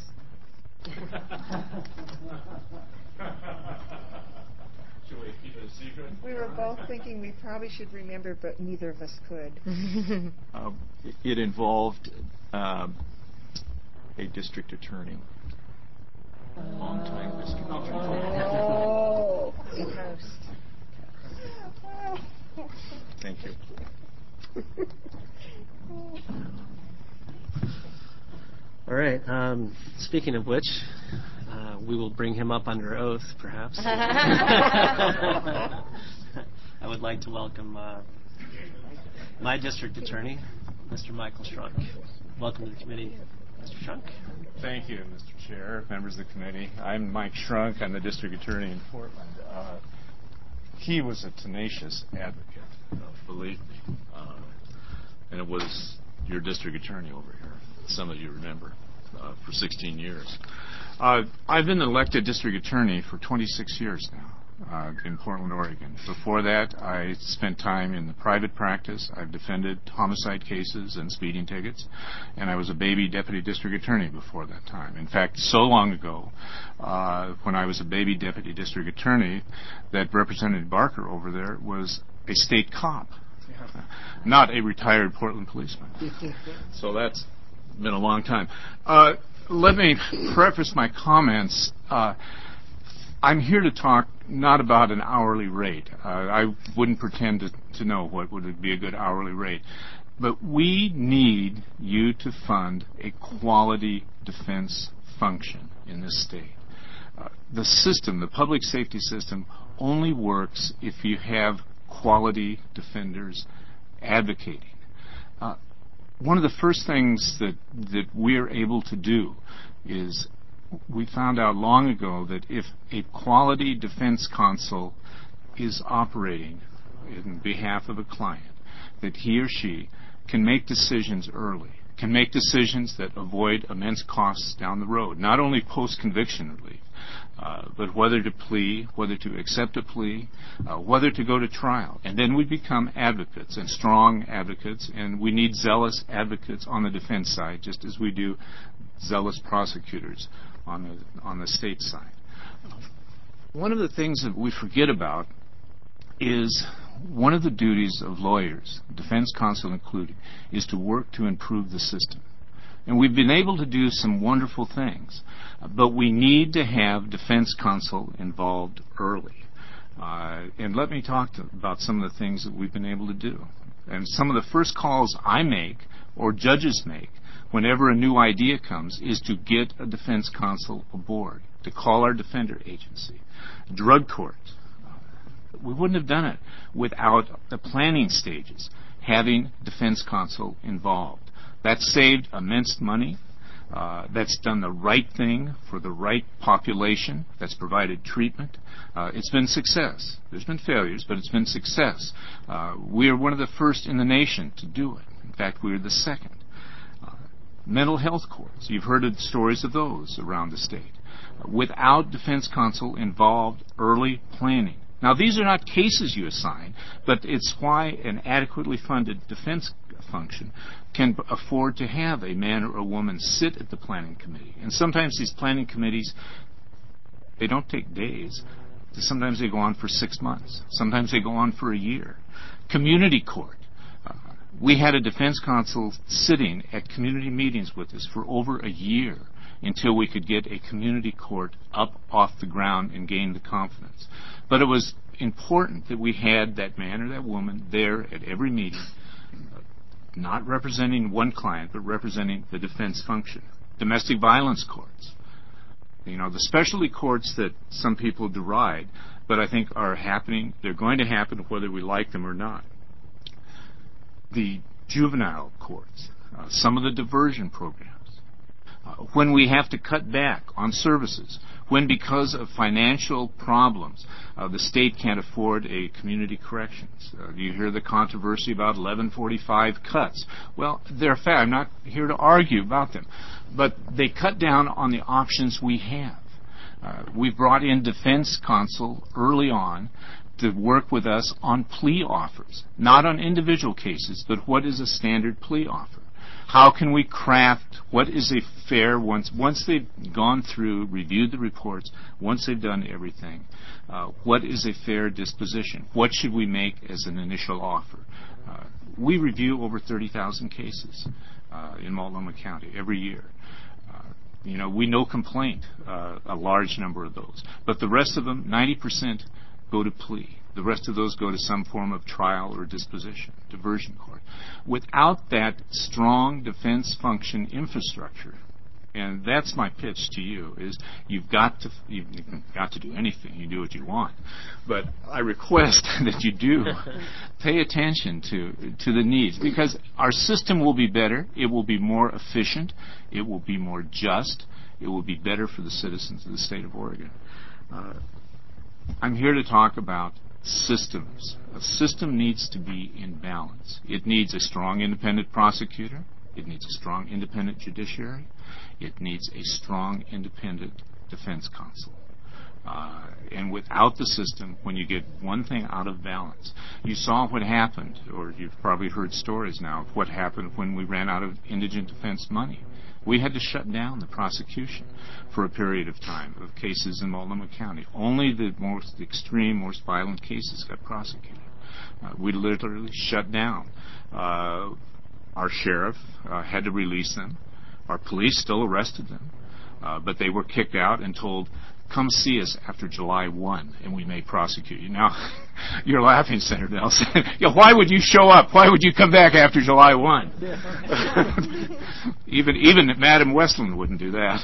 Should we keep it a secret? We were both thinking we probably should remember, but neither of us could. It involved a district attorney. Long-time district attorney. Oh, Thank you. All right. Speaking of which, we will bring him up under oath, perhaps. I would like to welcome my district attorney, Mr. Michael Shrunk. Welcome to the committee, Mr. Shrunk. Thank you, Mr. Chair, members of the committee. I'm Mike Shrunk. I'm the district attorney in Portland. He was a tenacious advocate, believe me. And it was your district attorney over here, some of you remember, for 16 years. I've been elected district attorney for 26 years now in Portland, Oregon. Before that, I spent time in the private practice. I've defended homicide cases and speeding tickets, and I was a baby deputy district attorney before that time. In fact, so long ago, when I was a baby deputy district attorney, that Representative Barker over there was a state cop, not a retired Portland policeman. So that's been a long time. Let me preface my comments. I'm here to talk not about an hourly rate. I wouldn't pretend to know what would be a good hourly rate. But we need you to fund a quality defense function in this state. The system, the public safety system, only works if you have quality defenders advocating. One of the first things that we're able to do is we found out long ago that if a quality defense counsel is operating in behalf of a client, that he or she can make decisions early, can make decisions that avoid immense costs down the road, not only post-conviction relief, but whether to plea, whether to accept a plea, whether to go to trial. And then we become advocates, and strong advocates, and we need zealous advocates on the defense side, just as we do zealous prosecutors on the state side. One of the things that we forget about is one of the duties of lawyers, defense counsel included, is to work to improve the system. And we've been able to do some wonderful things. But we need to have defense counsel involved early. And let me talk about some of the things that we've been able to do. And some of the first calls I make, or judges make, whenever a new idea comes, is to get a defense counsel aboard, to call our defender agency. Drug court. We wouldn't have done it without the planning stages, having defense counsel involved. That's saved immense money. That's done the right thing for the right population. That's provided treatment. It's been success. There's been failures, but it's been success. We are one of the first in the nation to do it. In fact, we are the second. Mental health courts. You've heard of stories of those around the state. Without defense counsel involved, early planning. Now, these are not cases you assign, but it's why an adequately funded defense function can afford to have a man or a woman sit at the planning committee. And sometimes these planning committees, they don't take days. Sometimes they go on for 6 months. Sometimes they go on for a year. Community court. We had a defense counsel sitting at community meetings with us for over a year until we could get a community court up off the ground and gain the confidence. But it was important that we had that man or that woman there at every meeting, not representing one client, but representing the defense function. Domestic violence courts. You know, the specialty courts that some people deride, but I think are happening, they're going to happen whether we like them or not. The juvenile courts, some of the diversion programs. When we have to cut back on services, when because of financial problems the state can't afford a community corrections. You hear the controversy about 1145 cuts. Well, they're fair. I'm not here to argue about them. But they cut down on the options we have. We've brought in defense counsel early on to work with us on plea offers, not on individual cases, but what is a standard plea offer. How can we craft what is a fair, once they've gone through, reviewed the reports, once they've done everything, what is a fair disposition? What should we make as an initial offer? We review over 30,000 cases in Multnomah County every year. We know complaint, a large number of those. But the rest of them, 90%, go to plea. The rest of those go to some form of trial or disposition, diversion court. Without that strong defense function infrastructure, and that's my pitch to you, is you've got to do anything. You do what you want. But I request that you do pay attention to the needs, because our system will be better. It will be more efficient. It will be more just. It will be better for the citizens of the state of Oregon. I'm here to talk about systems. A system needs to be in balance. It needs a strong independent prosecutor. It needs a strong independent judiciary. It needs a strong independent defense counsel. And without the system, when you get one thing out of balance, you saw what happened, or you've probably heard stories now of what happened when we ran out of indigent defense money. We had to shut down the prosecution for a period of time of cases in Multnomah County. Only the most extreme, most violent cases got prosecuted. We literally shut down. Our sheriff had to release them. Our police still arrested them, but they were kicked out and told, come see us after July 1, and we may prosecute you. Now, you're laughing, Senator Nelson. Why would you show up? Why would you come back after July 1? Even Madam Westland wouldn't do that.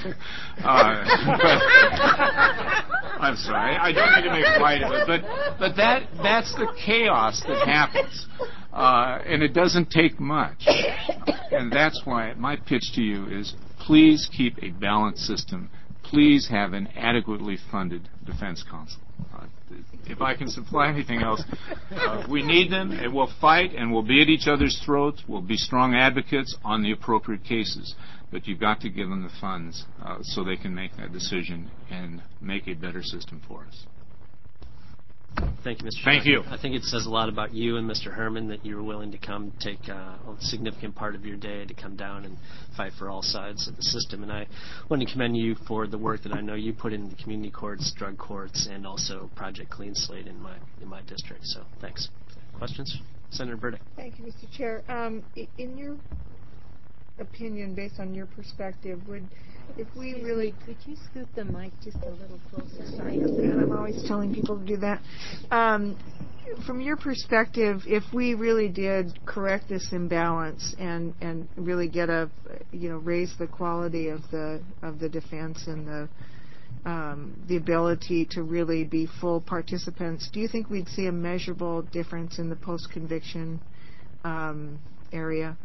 I'm sorry. I don't need to make light of it. But that's the chaos that happens. And it doesn't take much. And that's why my pitch to you is please keep a balanced system. Please have an adequately funded defense counsel. If I can supply anything else, we need them, and we'll fight, and we'll be at each other's throats. We'll be strong advocates on the appropriate cases. But you've got to give them the funds so they can make that decision and make a better system for us. Thank you, Mr. Thank you. I think it says a lot about you and Mr. Herman that you were willing to come take a significant part of your day to come down and fight for all sides of the system. And I want to commend you for the work that I know you put in the community courts, drug courts, and also Project Clean Slate in my district. So thanks. Questions? Senator Burdick. Thank you, Mr. Chair. In your opinion, based on your perspective, if we really... Could you scoot the mic just a little closer? Sorry about that. I'm always telling people to do that. From your perspective, if we really did correct this imbalance and really get raise the quality of the defense and the ability to really be full participants, do you think we'd see a measurable difference in the post-conviction area?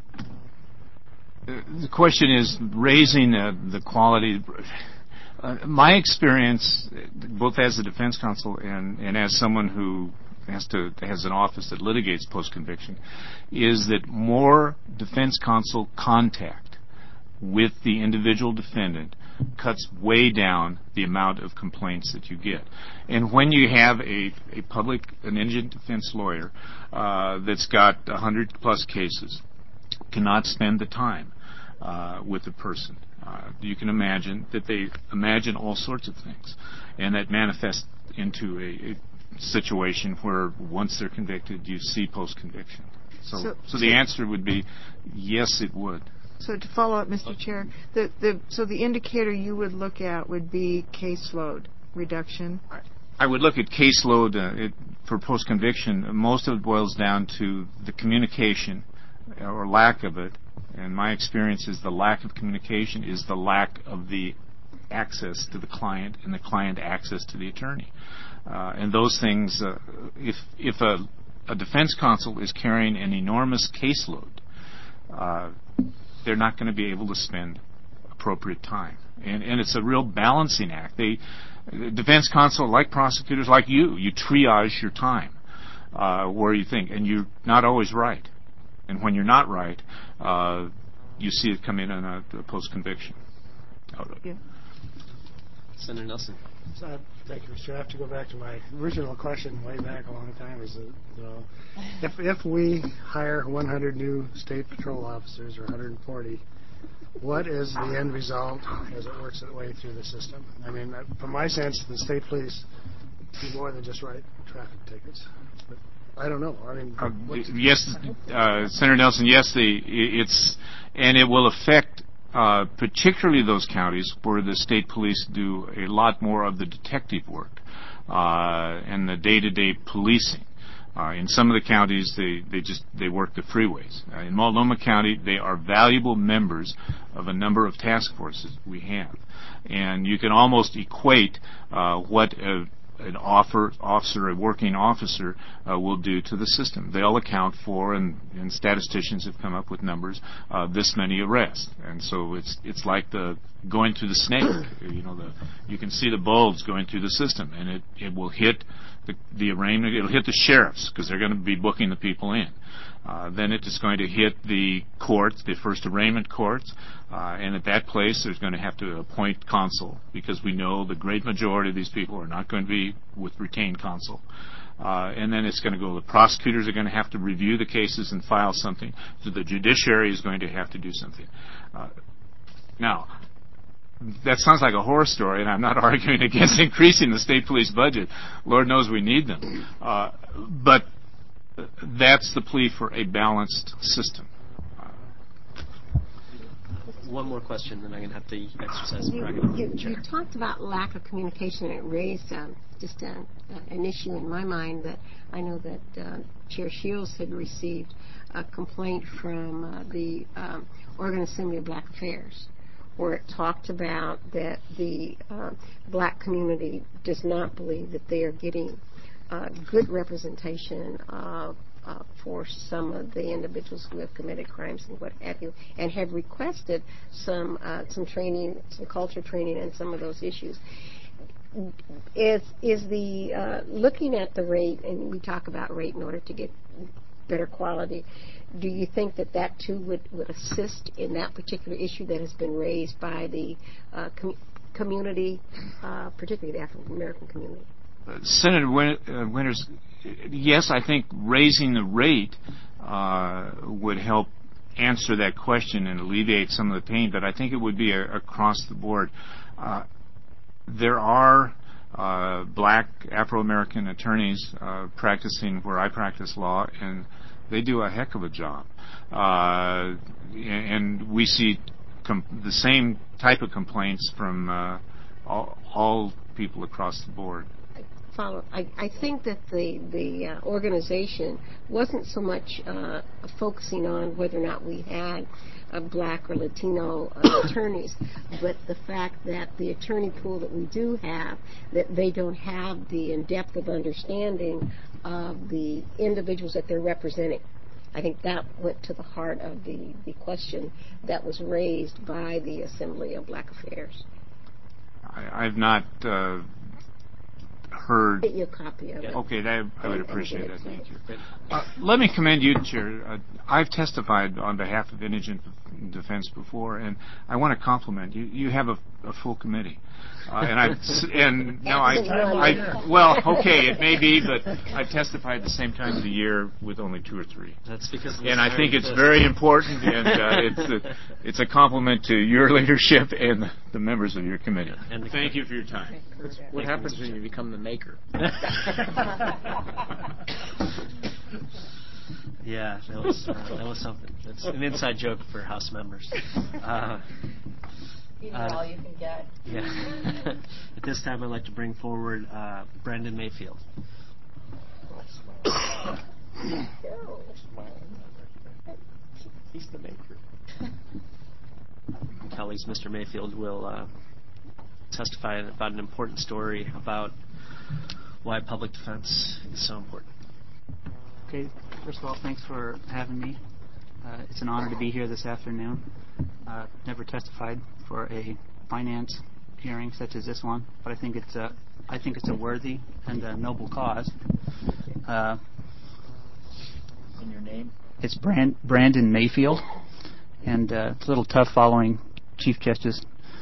The question is raising the quality. My experience, both as a defense counsel and as someone who has an office that litigates post-conviction, is that more defense counsel contact with the individual defendant cuts way down the amount of complaints that you get. And when you have an indigent defense lawyer that's got 100+ cases, cannot spend the time with the person, you can imagine that they imagine all sorts of things, and that manifests into a situation where once they're convicted, you see post-conviction. So the answer would be yes, it would. So to follow up, Mr. Chair, so the indicator you would look at would be caseload reduction? I would look at caseload for post-conviction. Most of it boils down to the communication or lack of it. And my experience is the lack of communication is the lack of the access to the client and the client access to the attorney. And those things, if a defense counsel is carrying an enormous caseload, they're not going to be able to spend appropriate time. And it's a real balancing act. Defense counsel, like prosecutors, like you triage your time where you think, and you're not always right. And when you're not right, you see it come in on a post-conviction. Yeah. Senator Nelson. Thank you, Mr. Chair. I have to go back to my original question way back a long time. Is that, if we hire 100 new state patrol officers or 140, what is the end result as it works its way through the system? I mean, from my sense, the state police do more than just write traffic tickets. But I don't know. I mean, yes, Senator Nelson. Yes, and it will affect particularly those counties where the state police do a lot more of the detective work and the day-to-day policing. In some of the counties, they work the freeways. In Multnomah County, they are valuable members of a number of task forces we have, and you can almost equate what an officer, a working officer, will do to the system. They'll account for, and statisticians have come up with numbers, this many arrests. And so it's like going through the snake. You can see the bulbs going through the system, and it will hit the arraignment. It'll hit the sheriffs because they're going to be booking the people in. Then it is going to hit the courts, the first arraignment courts, and at that place there's going to have to appoint counsel because we know the great majority of these people are not going to be with retained counsel. And then it's going to go, the prosecutors are going to have to review the cases and file something, so the judiciary is going to have to do something. Now, that sounds like a horror story, and I'm not arguing against increasing the state police budget. Lord knows we need them. But that's the plea for a balanced system. One more question, then I'm going to have to exercise prerogative. You talked about lack of communication. It raised just an issue in my mind that I know that Chair Shields had received a complaint from the Oregon Assembly of Black Affairs, where it talked about that the black community does not believe that they are getting good representation for some of the individuals who have committed crimes and what have you, and have requested some training, some culture training on some of those issues. Is the looking at the rate, and we talk about rate in order to get better quality, do you think that too would assist in that particular issue that has been raised by the community, particularly the African American community? Senator Winters, yes, I think raising the rate would help answer that question and alleviate some of the pain, but I think it would be across the board. There are black Afro-American attorneys practicing where I practice law, and They do a heck of a job. And we see the same type of complaints from all people across the board. I think that the organization wasn't so much focusing on whether or not we had black or Latino attorneys, but the fact that the attorney pool that we do have, that they don't have the in-depth of understanding of the individuals that they're representing. I think that went to the heart of the question that was raised by the Assembly of Black Affairs. I've not heard. Get you a copy of it. Okay, I would appreciate that. Thank you. Let me commend you, Chair. I've testified on behalf of Indigent Defense before, and I want to compliment you. You have a full committee, well, okay, it may be, but I've testified the same time of the year with only 2 or 3. That's because. And I think it's very important, and it's a compliment to your leadership and the members of your committee. And thank you for your time. What happens when you become the maker? Yeah, that was something. That's an inside joke for House members. You know all you can get. Yeah. At this time, I'd like to bring forward Brandon Mayfield. He's the maker. Colleagues, Mr. Mayfield will testify about an important story about why public defense is so important. Okay, first of all, thanks for having me. It's an honor to be here this afternoon. Never testified for a finance hearing such as this one, but I think it's a worthy and a noble cause. And your name? It's Brandon Mayfield, and it's a little tough following Chief Justice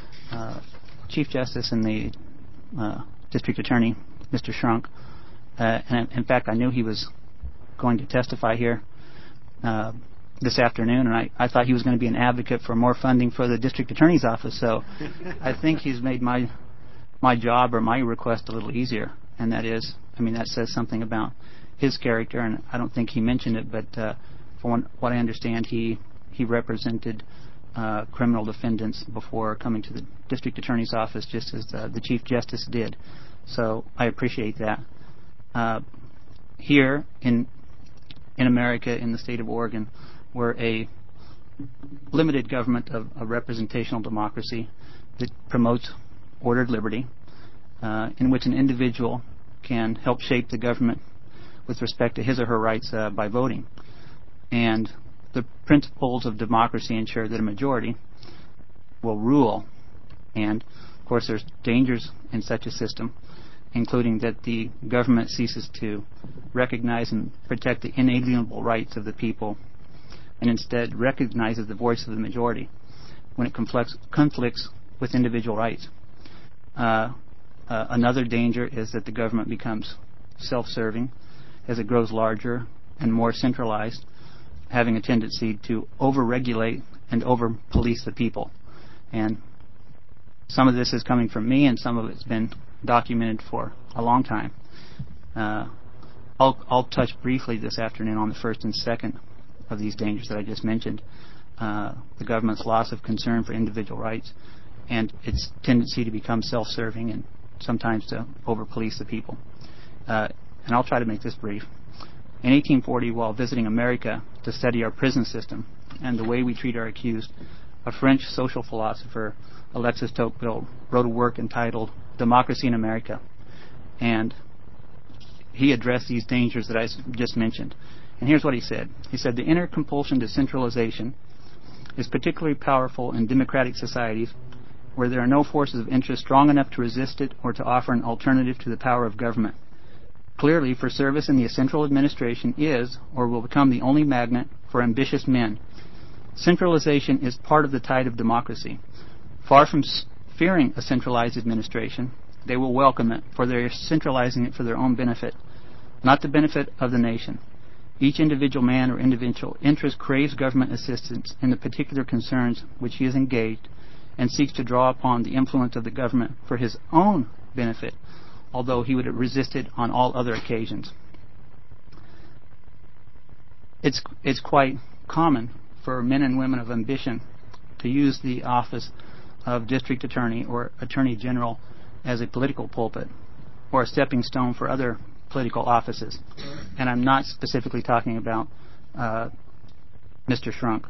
and the District Attorney, Mr. Shrunk. And in fact, I knew he was going to testify here this afternoon, and I thought he was going to be an advocate for more funding for the District Attorney's Office. So I think he's made my job or my request a little easier, and that says something about his character, and I don't think he mentioned it, but from what I understand, he represented criminal defendants before coming to the District Attorney's Office, just as the Chief Justice did. So I appreciate that. Here in America, in the state of Oregon, we're a limited government of representational democracy that promotes ordered liberty, in which an individual can help shape the government with respect to his or her rights by voting. And the principles of democracy ensure that a majority will rule. And, of course, there's dangers in such a system, including that the government ceases to recognize and protect the inalienable rights of the people and instead recognizes the voice of the majority when it conflicts with individual rights. Another danger is that the government becomes self-serving as it grows larger and more centralized, having a tendency to over-regulate and over-police the people. And some of this is coming from me, and some of it's been documented for a long time. I'll touch briefly this afternoon on the first and second of these dangers that I just mentioned, the government's loss of concern for individual rights and its tendency to become self-serving and sometimes to over-police the people. And I'll try to make this brief. In 1840, while visiting America to study our prison system and the way we treat our accused, a French social philosopher, Alexis Tocqueville, wrote a work entitled Democracy in America. And he addressed these dangers that I just mentioned. And here's what he said. He said, the inner compulsion to centralization is particularly powerful in democratic societies where there are no forces of interest strong enough to resist it or to offer an alternative to the power of government. Clearly, for service in the central administration is or will become the only magnet for ambitious men. Centralization is part of the tide of democracy. Far from fearing a centralized administration, they will welcome it, for they are centralizing it for their own benefit, not the benefit of the nation. Each individual man or individual interest craves government assistance in the particular concerns which he is engaged and seeks to draw upon the influence of the government for his own benefit, although he would resist it on all other occasions. it's quite common for men and women of ambition to use the office of district attorney or attorney general as a political pulpit or a stepping stone for other political offices. And I'm not specifically talking about Mr. Shrunk,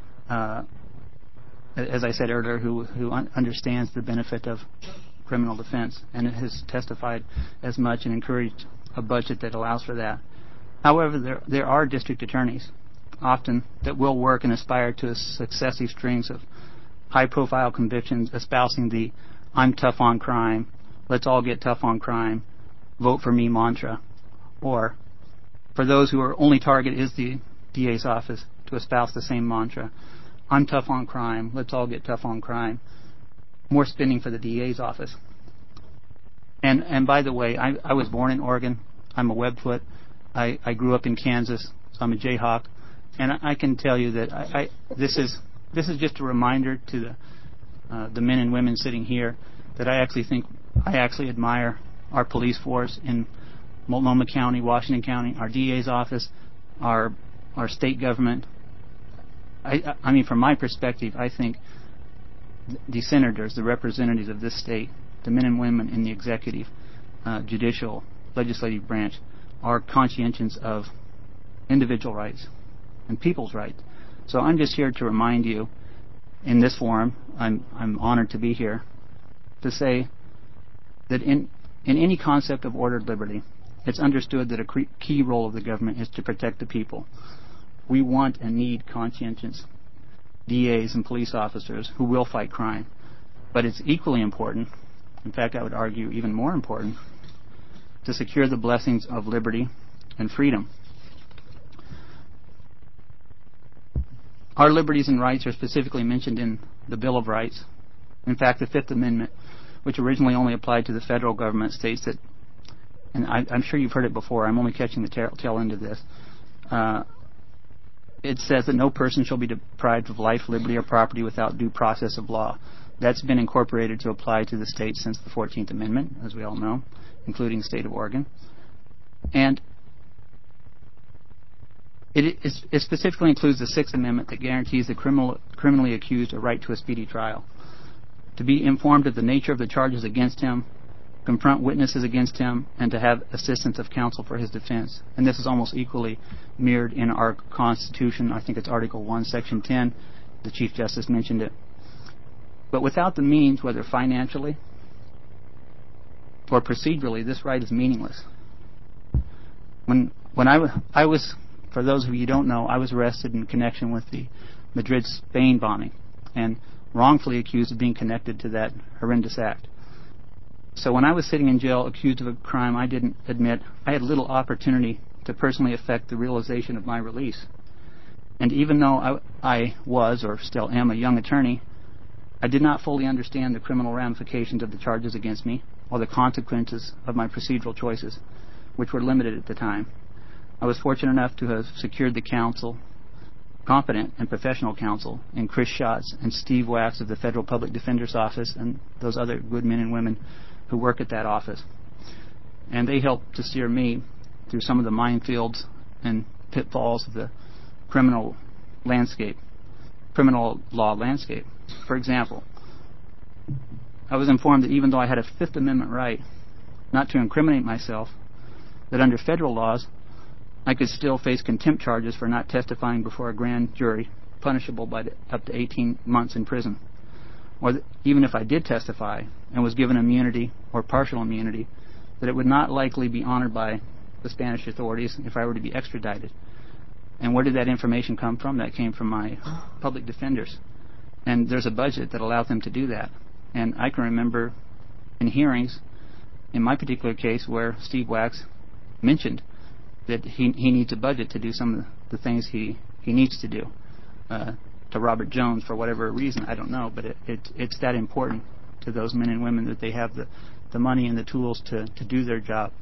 as I said earlier, who understands the benefit of criminal defense and has testified as much and encouraged a budget that allows for that. However, there are district attorneys often that will work and aspire to successive strings of high-profile convictions espousing the "I'm tough on crime, let's all get tough on crime, vote for me" mantra. Or, for those who are only target is the DA's office, to espouse the same mantra: "I'm tough on crime, let's all get tough on crime." More spending for the DA's office. And by the way, I was born in Oregon. I'm a Webfoot. I grew up in Kansas, so I'm a Jayhawk. And I can tell you that this is just a reminder to the men and women sitting here that I actually admire our police force in Multnomah County, Washington County, our DA's office, our state government. I mean, from my perspective, I think the senators, the representatives of this state, the men and women in the executive, judicial, legislative branch, are conscientious of individual rights and people's rights. So I'm just here to remind you, in this forum, I'm honored to be here, to say that in any concept of ordered liberty, it's understood that a key role of the government is to protect the people. We want and need conscientious DAs and police officers who will fight crime. But it's equally important, in fact I would argue even more important, to secure the blessings of liberty and freedom. Our liberties and rights are specifically mentioned in the Bill of Rights. In fact, the Fifth Amendment, which originally only applied to the federal government, states that, and I'm sure you've heard it before, I'm only catching the tail end of this, it says that no person shall be deprived of life, liberty, or property without due process of law. That's been incorporated to apply to the states since the 14th Amendment, as we all know, including the state of Oregon. And it specifically includes the Sixth Amendment that guarantees the criminally accused a right to a speedy trial, to be informed of the nature of the charges against him, confront witnesses against him, and to have assistance of counsel for his defense. And this is almost equally mirrored in our Constitution. I think it's Article 1, Section 10. The Chief Justice mentioned it. But without the means, whether financially or procedurally, this right is meaningless. When I was, for those of you who don't know, I was arrested in connection with the Madrid, Spain bombing and wrongfully accused of being connected to that horrendous act. So when I was sitting in jail accused of a crime I didn't admit, I had little opportunity to personally affect the realization of my release. And even though I was, or still am, a young attorney, I did not fully understand the criminal ramifications of the charges against me or the consequences of my procedural choices, which were limited at the time. I was fortunate enough to have secured the counsel, competent and professional counsel, in Chris Schatz and Steve Wax of the Federal Public Defender's Office and those other good men and women who work at that office. And they helped to steer me through some of the minefields and pitfalls of the criminal law landscape. For example, I was informed that even though I had a Fifth Amendment right not to incriminate myself, that under federal laws, I could still face contempt charges for not testifying before a grand jury, punishable by up to 18 months in prison. Or even if I did testify and was given immunity or partial immunity, that it would not likely be honored by the Spanish authorities if I were to be extradited. And where did that information come from? That came from my public defenders. And there's a budget that allowed them to do that. And I can remember in hearings, in my particular case, where Steve Wax mentioned that he needs a budget to do some of the things he needs to do. To Robert Jones, for whatever reason, I don't know, but it's that important to those men and women that they have the money and the tools to do their job.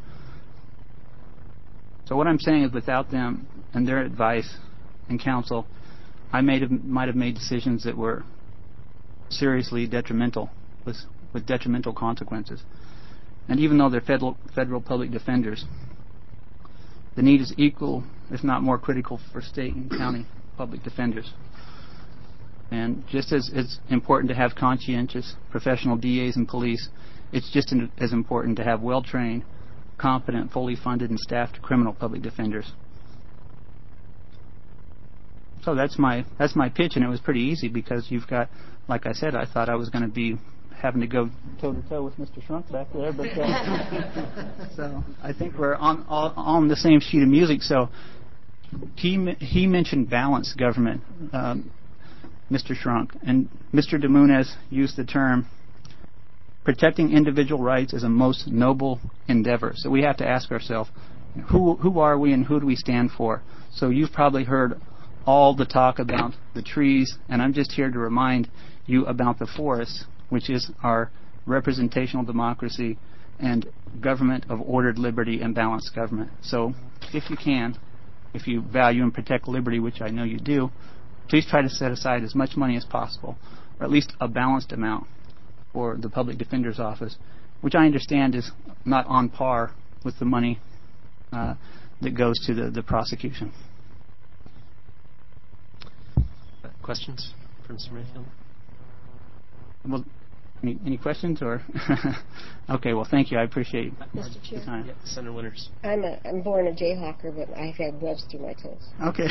So what I'm saying is, without them and their advice and counsel, I might have made decisions that were seriously detrimental, with detrimental consequences. And even though they're federal public defenders, the need is if not more critical for state and county public defenders. And just as it's important to have conscientious, professional DAs and police, it's just as important to have well-trained, competent, fully funded, and staffed criminal public defenders. So that's my pitch, and it was pretty easy because you've got, like I said, I thought I was going to be having to go toe-to-toe with Mr. Shrunk back there, but so I think we're all on the same sheet of music. So he mentioned balanced government, Mr. Shrunk, and Mr. DeMunez used the term protecting individual rights is a most noble endeavor. So we have to ask ourselves, who are we and who do we stand for? So you've probably heard all the talk about the trees, and I'm just here to remind you about the forests, which is our representational democracy and government of ordered liberty and balanced government. So if you can, if you value and protect liberty, which I know you do, please try to set aside as much money as possible, or at least a balanced amount, for the Public Defender's Office, which I understand is not on par with the money that goes to the prosecution. Questions from Mr. Mayfield? Well, any questions or? Okay, well, thank you. I appreciate Mr. Chair. the time. Yeah, Senator Winters. I'm born a Jayhawker, but I've had webs through my toes. Okay.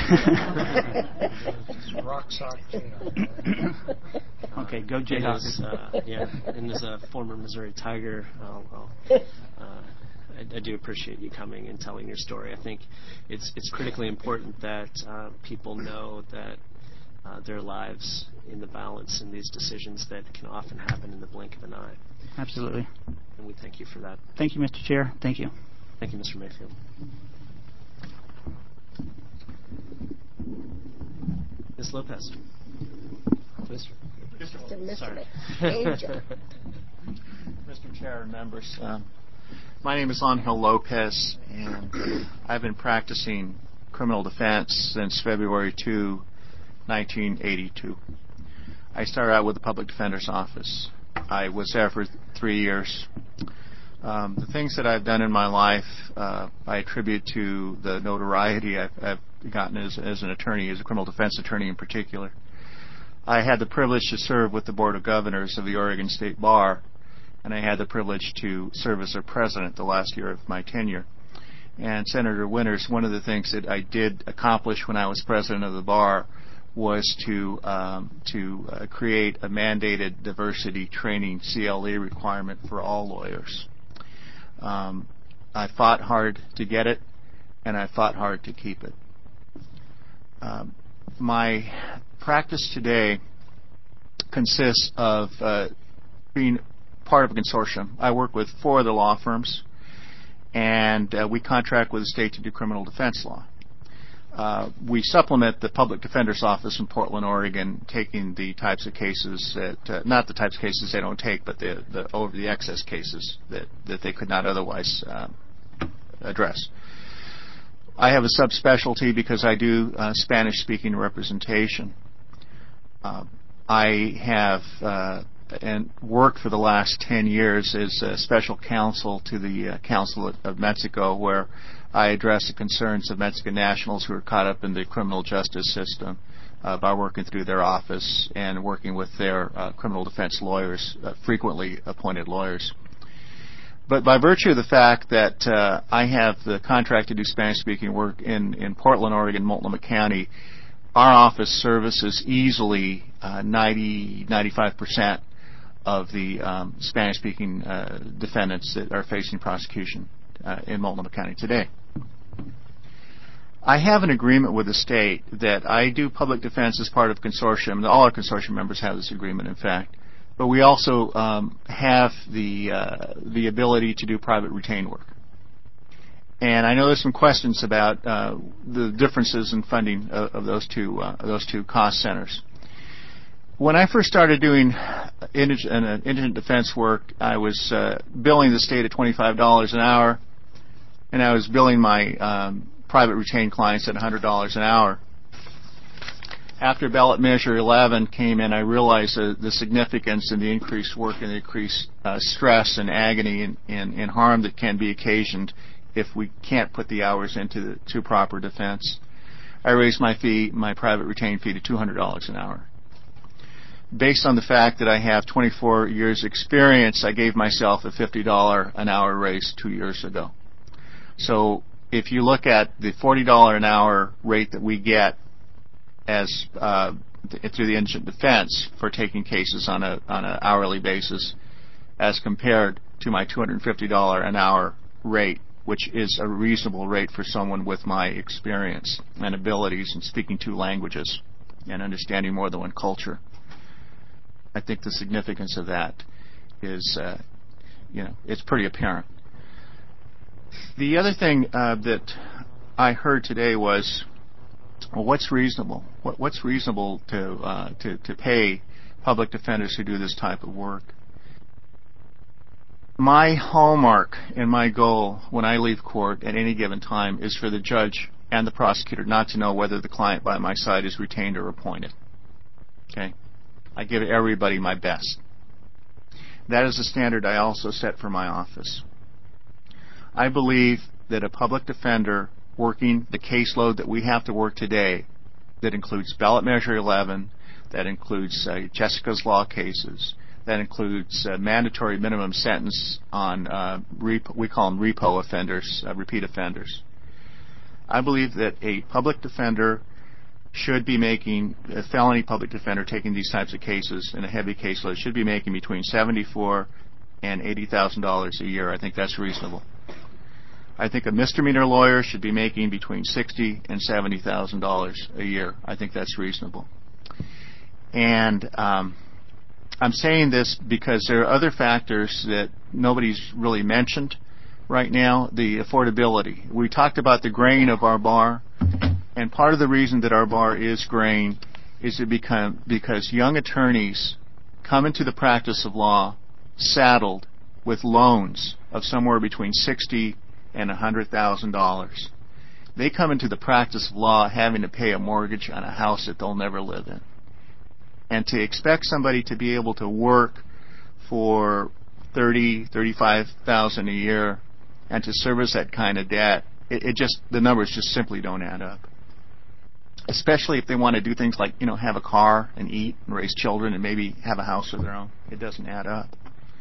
Rock sock. Okay, go And Jayhawks. and as a former Missouri Tiger, I do appreciate you coming and telling your story. I think it's critically important that people know that their lives in the balance in these decisions that can often happen in the blink of an eye. Absolutely. And we thank you for that. Thank you, Mr. Chair. Thank you. Thank you, Mr. Mayfield. Ms. Lopez. Sorry. Angel. Mr. Chair and members, my name is Angel Lopez, and I've been practicing criminal defense since February 2, 1982. I started out with the Public Defender's Office. I was there for 3 years. The things that I've done in my life, I attribute to the notoriety I've gotten as an attorney, as a criminal defense attorney in particular. I had the privilege to serve with the Board of Governors of the Oregon State Bar, and I had the privilege to serve as their president the last year of my tenure. And Senator Winters, one of the things that I did accomplish when I was president of the bar was to create a mandated diversity training CLE requirement for all lawyers. I fought hard to get it, and I fought hard to keep it. My practice today consists of being part of a consortium. I work with 4 other law firms, and we contract with the state to do criminal defense law. We supplement the Public Defender's Office in Portland, Oregon, taking the types of cases that, not the types of cases they don't take, but the over the excess cases that they could not otherwise address. I have a subspecialty because I do Spanish-speaking representation. I have and worked for the last 10 years as a special counsel to the Council of Mexico, where I address the concerns of Mexican nationals who are caught up in the criminal justice system by working through their office and working with their criminal defense lawyers, frequently appointed lawyers. But by virtue of the fact that I have the contract to do Spanish-speaking work in Portland, Oregon, Multnomah County, our office services easily 95% of the Spanish-speaking defendants that are facing prosecution in Multnomah County today. I have an agreement with the state that I do public defense as part of a consortium. All our consortium members have this agreement, in fact. But we also have the ability to do private retained work. And I know there's some questions about the differences in funding of those two cost centers. When I first started doing indigent defense work, I was billing the state at $25 an hour, and I was billing my private retained clients at $100 an hour. After ballot measure 11 came in, I realized the significance and the increased work and the increased stress and agony and harm that can be occasioned if we can't put the hours to proper defense. I raised my private retained fee to $200 an hour. Based on the fact that I have 24 years experience, I gave myself a $50 an hour raise 2 years ago. So if you look at the $40 an hour rate that we get as through the indigent defense for taking cases on an hourly basis, as compared to my $250 an hour rate, which is a reasonable rate for someone with my experience and abilities in speaking 2 languages and understanding more than one culture, I think the significance of that is, it's pretty apparent. The other thing that I heard today was, well, what's reasonable? What's reasonable to pay public defenders who do this type of work? My hallmark and my goal when I leave court at any given time is for the judge and the prosecutor not to know whether the client by my side is retained or appointed. Okay? I give everybody my best. That is the standard I also set for my office. I believe that a public defender working the caseload that we have to work today, that includes Ballot Measure 11, that includes Jessica's Law cases, that includes mandatory minimum sentence on, we call them repo offenders, repeat offenders. I believe that a public defender should be making, a felony public defender taking these types of cases in a heavy caseload should be making between $74,000 and $80,000 a year. I think that's reasonable. I think a misdemeanor lawyer should be making between $60,000 and $70,000 a year. I think that's reasonable. And I'm saying this because there are other factors that nobody's really mentioned right now. The affordability. We talked about the grain of our bar, and part of the reason that our bar is grain is because young attorneys come into the practice of law saddled with loans of somewhere between $60,000 and $100,000. They come into the practice of law having to pay a mortgage on a house that they'll never live in. And to expect somebody to be able to work for $30,000, $35,000 a year and to service that kind of debt, the numbers just simply don't add up. Especially if they want to do things like, have a car and eat and raise children and maybe have a house of their own. It doesn't add up.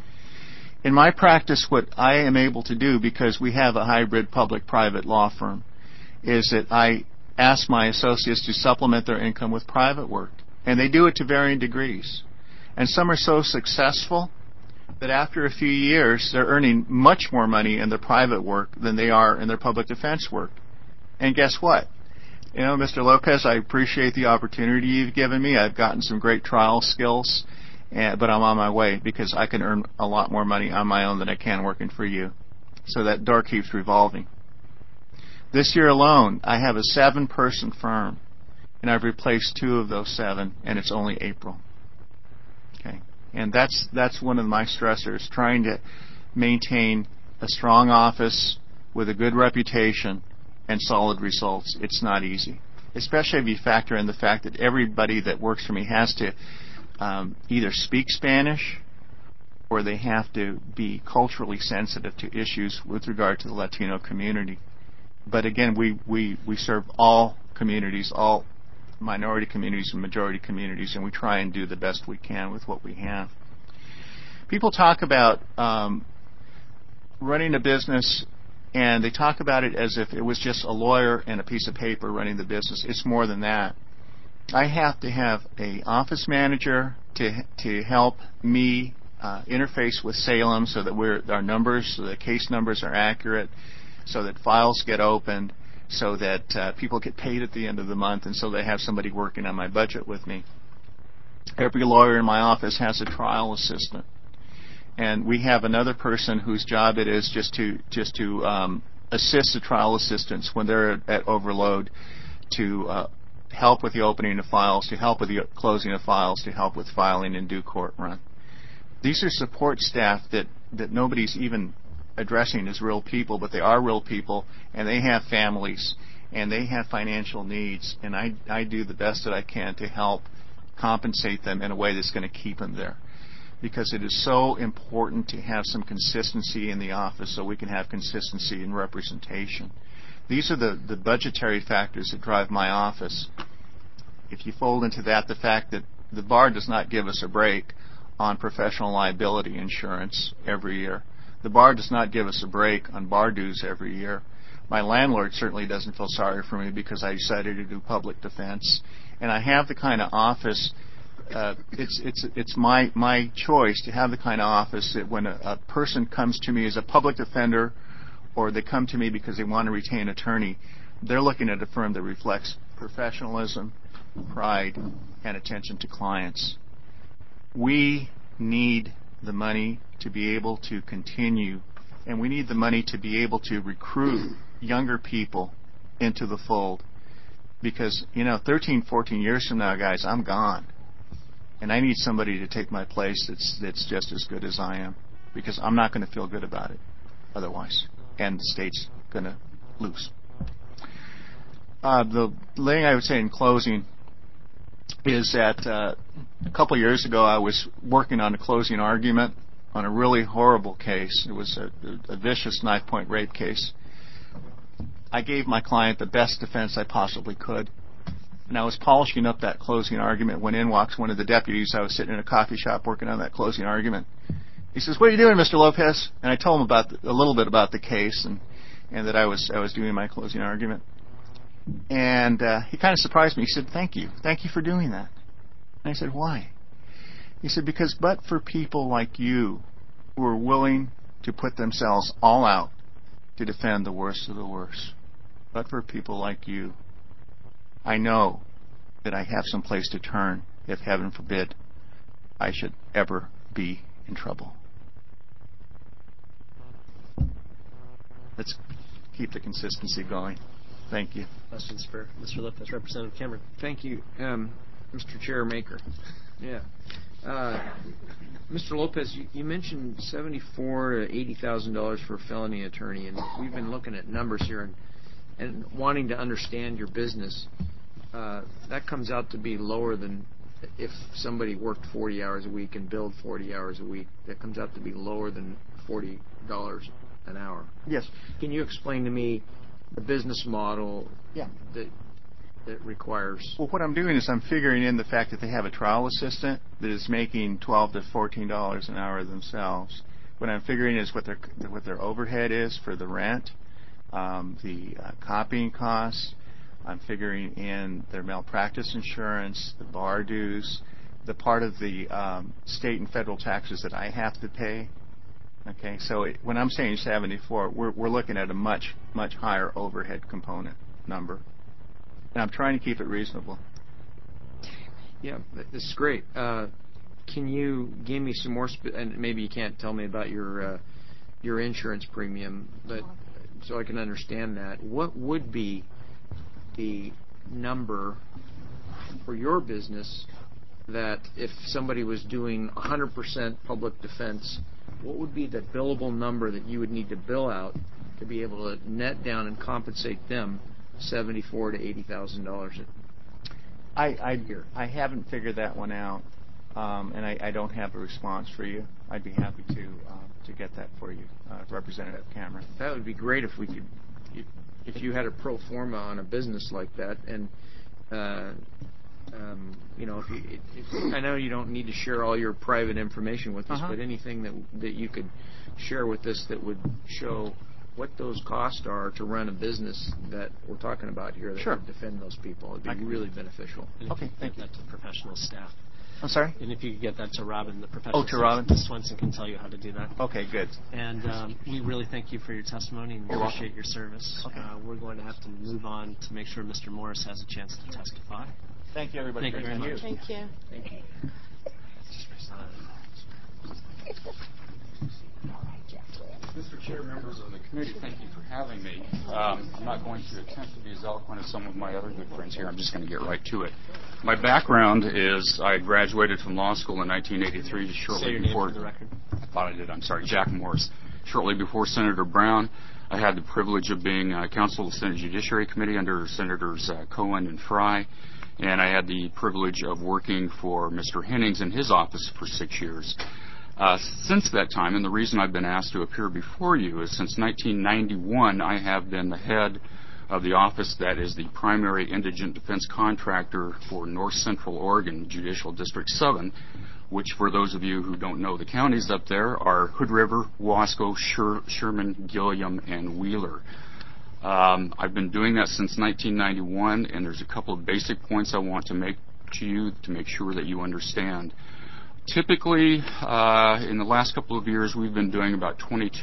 In my practice, what I am able to do, because we have a hybrid public-private law firm, is that I ask my associates to supplement their income with private work. And they do it to varying degrees. And some are so successful that after a few years, they're earning much more money in their private work than they are in their public defense work. And guess what? Mr. Lopez, I appreciate the opportunity you've given me. I've gotten some great trial skills, but I'm on my way because I can earn a lot more money on my own than I can working for you. So that door keeps revolving. This year alone, I have a 7-person firm, and I've replaced 2 of those 7, and it's only April. Okay, and that's one of my stressors, trying to maintain a strong office with a good reputation and solid results. It's not easy, especially if you factor in the fact that everybody that works for me has to either speak Spanish or they have to be culturally sensitive to issues with regard to the Latino community. But again, we serve all communities, all minority communities and majority communities, and we try and do the best we can with what we have. People talk about running a business, and they talk about it as if it was just a lawyer and a piece of paper running the business. It's more than that. I have to have an office manager to help me interface with Salem so that our numbers, so the case numbers are accurate, so that files get opened, so that people get paid at the end of the month, and so they have somebody working on my budget with me. Every lawyer in my office has a trial assistant. And we have another person whose job it is just to assist the trial assistants when they're at overload, to help with the opening of files, to help with the closing of files, to help with filing and due court run. These are support staff that nobody's even addressing as real people, but they are real people, and they have families, and they have financial needs, and I do the best that I can to help compensate them in a way that's going to keep them there. because it is so important to have some consistency in the office so we can have consistency in representation. These are the budgetary factors that drive my office. If you fold into that the fact that the bar does not give us a break on professional liability insurance every year, the bar does not give us a break on bar dues every year. My landlord certainly doesn't feel sorry for me because I decided to do public defense. And I have the kind of office, it's my choice to have the kind of office that when a person comes to me as a public defender or they come to me because they want to retain an attorney, they're looking at a firm that reflects professionalism, pride, and attention to clients. We need the money to be able to continue, and we need the money to be able to recruit younger people into the fold. Because, 13, 14 years from now, guys, I'm gone. And I need somebody to take my place that's just as good as I am. Because I'm not going to feel good about it otherwise. And the state's going to lose. The thing I would say in closing is that a couple of years ago I was working on a closing argument on a really horrible case. It was a vicious knife-point rape case. I gave my client the best defense I possibly could. And I was polishing up that closing argument when in walks one of the deputies. I was sitting in a coffee shop working on that closing argument. He says, "What are you doing, Mr. Lopez?" And I told him a little bit about the case and that I was doing my closing argument. And he kind of surprised me. He said, "Thank you. Thank you for doing that." And I said, "Why?" He said, "Because but for people like you who are willing to put themselves all out to defend the worst of the worst, but for people like you, I know that I have some place to turn if, heaven forbid, I should ever be in trouble." Let's keep the consistency going. Thank you. Questions for Mr. Lopez, Representative Cameron. Thank you, Mr. Chairmaker. Yeah. Mr. Lopez, you mentioned $74,000 to $80,000 for a felony attorney, and we've been looking at numbers here and wanting to understand your business. That comes out to be lower than if somebody worked 40 hours a week and billed 40 hours a week. That comes out to be lower than $40 an hour. Yes. Can you explain to me the business model that requires? Well, what I'm doing is I'm figuring in the fact that they have a trial assistant that is making $12 to $14 an hour themselves. What I'm figuring is what their overhead is for the rent, the copying costs. I'm figuring in their malpractice insurance, the bar dues, the part of the state and federal taxes that I have to pay. Okay, so when I'm saying 74, we're looking at a much, much higher overhead component number. And I'm trying to keep it reasonable. Yeah, this is great. Can you give me some more, and maybe you can't tell me about your insurance premium, but so I can understand that. What would be the number for your business that if somebody was doing 100% public defense, what would be the billable number that you would need to bill out to be able to net down and compensate them $74,000 to $80,000 a year? I haven't figured that one out, and I don't have a response for you. I'd be happy to get that for you, Representative Cameron. That would be great if we could, if you had a pro forma on a business like that, and if I know you don't need to share all your private information with us, but anything that you could share with us that would show what those costs are to run a business that we're talking about here that would defend those people. It would be really beneficial. Okay, thank you. That to professional staff. I'm sorry? And if you could get that to Robin, the professional staff. Robin? Ms. Swenson can tell you how to do that. Okay, good. And we really thank you for your testimony and appreciate your service. Okay. We're going to have to move on to make sure Mr. Morris has a chance to testify. Thank you, everybody. Thank you very much. Thank you. Thank you. Mr. Chair, members of the committee, thank you for having me. I'm not going to attempt to be as eloquent as some of my other good friends here. I'm just going to get right to it. My background is I graduated from law school in 1983 shortly before. Say your name for the record. I thought I did. I'm sorry. Jack Morris. Shortly before Senator Brown, I had the privilege of being counsel of the Senate Judiciary Committee under Senators Cohen and Fry, and I had the privilege of working for Mr. Hennings in his office for 6 years. Since that time, and the reason I've been asked to appear before you is since 1991, I have been the head of the office that is the primary indigent defense contractor for North Central Oregon Judicial District 7, which for those of you who don't know the counties up there are Hood River, Wasco, Sherman, Gilliam, and Wheeler. I've been doing that since 1991, and there's a couple of basic points I want to make to you to make sure that you understand. Typically, in the last couple of years, we've been doing about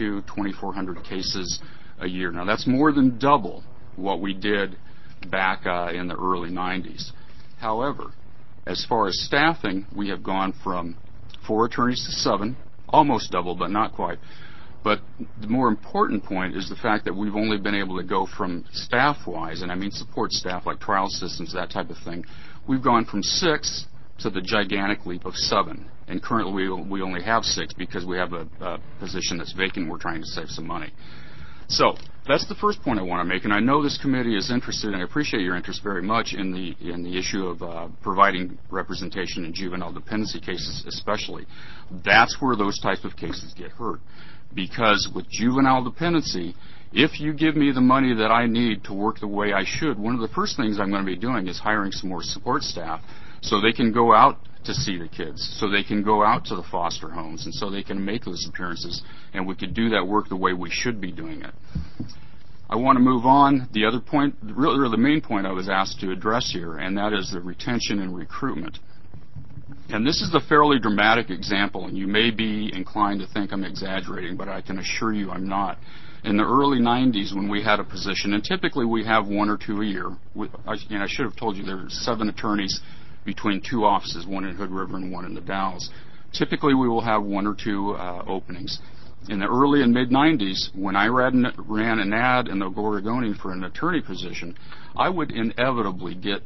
2,400 cases a year. Now, that's more than double what we did back in the early 90s. However, as far as staffing, we have gone from 4 attorneys to 7, almost double, but not quite. But the more important point is the fact that we've only been able to go from staff-wise, and I mean support staff like trial assistants, that type of thing, we've gone from 6 to the gigantic leap of 7. And currently we only have 6 because we have a position that's vacant and we're trying to save some money. So that's the first point I want to make, and I know this committee is interested, and I appreciate your interest very much in the issue of providing representation in juvenile dependency cases especially. That's where those types of cases get hurt. Because with juvenile dependency, if you give me the money that I need to work the way I should, one of the first things I'm going to be doing is hiring some more support staff so they can go out to see the kids, so they can go out to the foster homes, and so they can make those appearances, and we could do that work the way we should be doing it. I want to move on. The other point, really the main point I was asked to address here, and that is the retention and recruitment. And this is a fairly dramatic example, and you may be inclined to think I'm exaggerating, but I can assure you I'm not. In the early 90s when we had a position, and typically we have 1 or 2 a year, and I should have told you there were 7 attorneys between 2 offices, 1 in Hood River and 1 in the Dalles. Typically we will have 1 or 2 openings. In the early and mid-90s, when I ran an ad in the Oregonian for an attorney position, I would inevitably get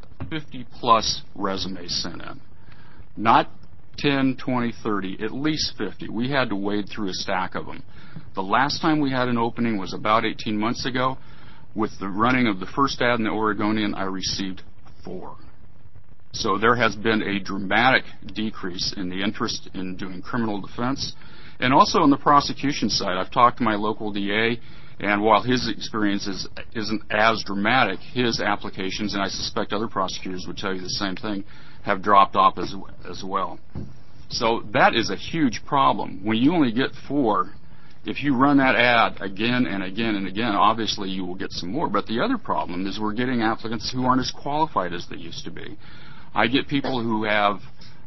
50-plus resumes sent in. Not 10, 20, 30, at least 50. We had to wade through a stack of them. The last time we had an opening was about 18 months ago. With the running of the first ad in the Oregonian, I received 4. So there has been a dramatic decrease in the interest in doing criminal defense. And also on the prosecution side, I've talked to my local DA, and while his experience isn't as dramatic, his applications, and I suspect other prosecutors would tell you the same thing, have dropped off as well. So that is a huge problem. When you only get 4, if you run that ad again and again and again, obviously you will get some more. But the other problem is we're getting applicants who aren't as qualified as they used to be. I get people who have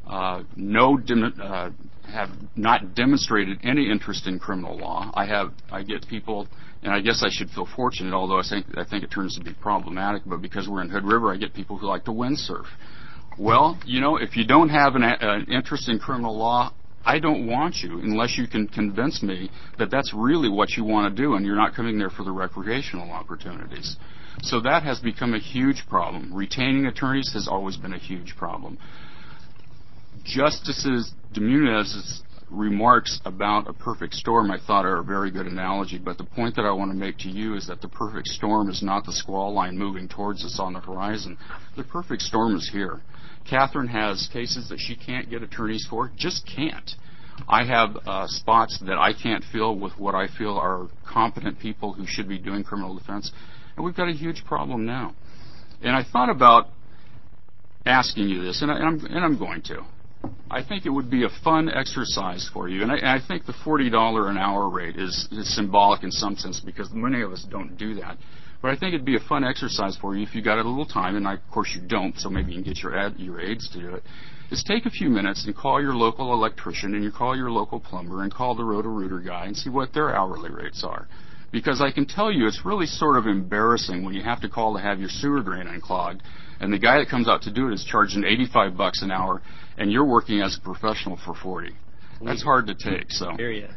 have not demonstrated any interest in criminal law. I get people, and I guess I should feel fortunate, although I think it turns to be problematic, but because we're in Hood River, I get people who like to windsurf. Well, you know, if you don't have an interest in criminal law, I don't want you unless you can convince me that that's really what you want to do and you're not coming there for the recreational opportunities. So that has become a huge problem. Retaining attorneys has always been a huge problem. Justice Dominguez's remarks about a perfect storm, I thought, are a very good analogy, but the point that I want to make to you is that the perfect storm is not the squall line moving towards us on the horizon. The perfect storm is here. Catherine has cases that she can't get attorneys for, just can't. I have spots that I can't fill with what I feel are competent people who should be doing criminal defense, and we've got a huge problem now. And I thought about asking you this, and I'm going to. I think it would be a fun exercise for you, and I think the $40 an hour rate is symbolic in some sense because many of us don't do that. But I think it'd be a fun exercise for you if you got a little time, and of course you don't, so maybe you can get your aides to do it, is take a few minutes and call your local electrician and you call your local plumber and call the Roto-Rooter guy and see what their hourly rates are. Because I can tell you it's really sort of embarrassing when you have to call to have your sewer drain unclogged, and the guy that comes out to do it is charging $85 an hour, and you're working as a professional for $40. That's hard to take. So. Hear you.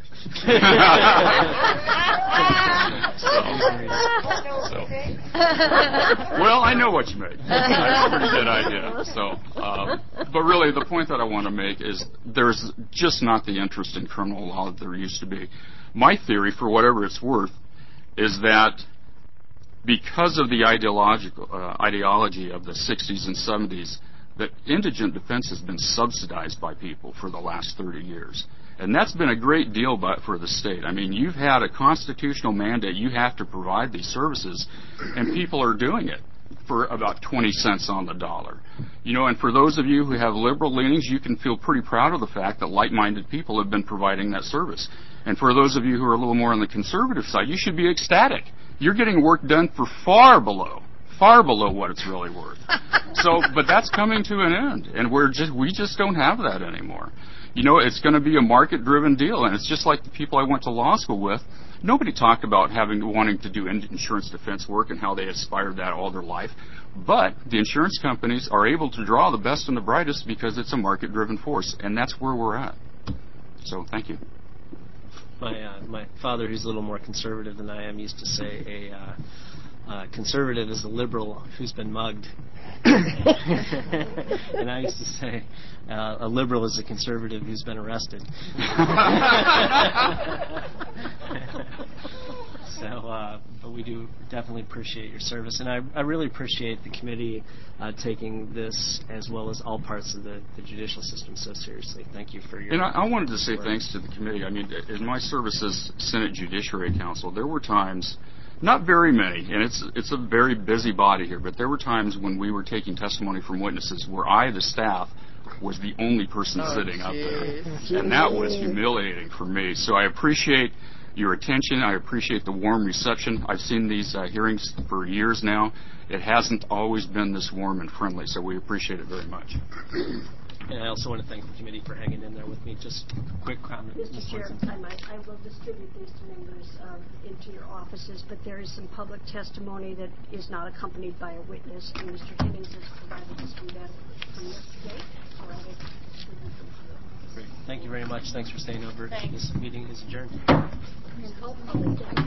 Well, I know what you mean. That's a pretty good idea. So, but really, the point that I want to make is there's just not the interest in criminal law that there used to be. My theory, for whatever it's worth, is that because of the ideology of the 60s and 70s, that indigent defense has been subsidized by people for the last 30 years. And that's been a great deal for the state. I mean, you've had a constitutional mandate. You have to provide these services, and people are doing it for about 20 cents on the dollar. You know, and for those of you who have liberal leanings, you can feel pretty proud of the fact that like-minded people have been providing that service. And for those of you who are a little more on the conservative side, you should be ecstatic. You're getting work done for far below what it's really worth. So, but that's coming to an end, and we just don't have that anymore. You know, it's going to be a market-driven deal, and it's just like the people I went to law school with. Nobody talked about wanting to do insurance defense work and how they aspired that all their life. But the insurance companies are able to draw the best and the brightest because it's a market-driven force, and that's where we're at. So, thank you. My father, who's a little more conservative than I am, used to say a conservative is a liberal who's been mugged. And I used to say a liberal is a conservative who's been arrested. But we do definitely appreciate your service, and I really appreciate the committee taking this, as well as all parts of the judicial system, so seriously. Thank you for your... And I wanted to say thanks to the committee. I mean, in my service as Senate Judiciary Counsel, there were times, not very many, and it's a very busy body here, but there were times when we were taking testimony from witnesses where I, the staff, was the only person sitting up there. And that was humiliating for me. So I appreciate your attention. I appreciate the warm reception. I've seen these hearings for years now. It hasn't always been this warm and friendly, so we appreciate it very much. And I also want to thank the committee for hanging in there with me. Just a quick comment. Mr. Chair, I will distribute these to members into your offices, but there is some public testimony that is not accompanied by a witness, and Mr. Higgins has provided us with that from yesterday, so I will distribute them to your office. Great. Thank you very much. Thanks for staying over. Thanks. This meeting is adjourned. And hopefully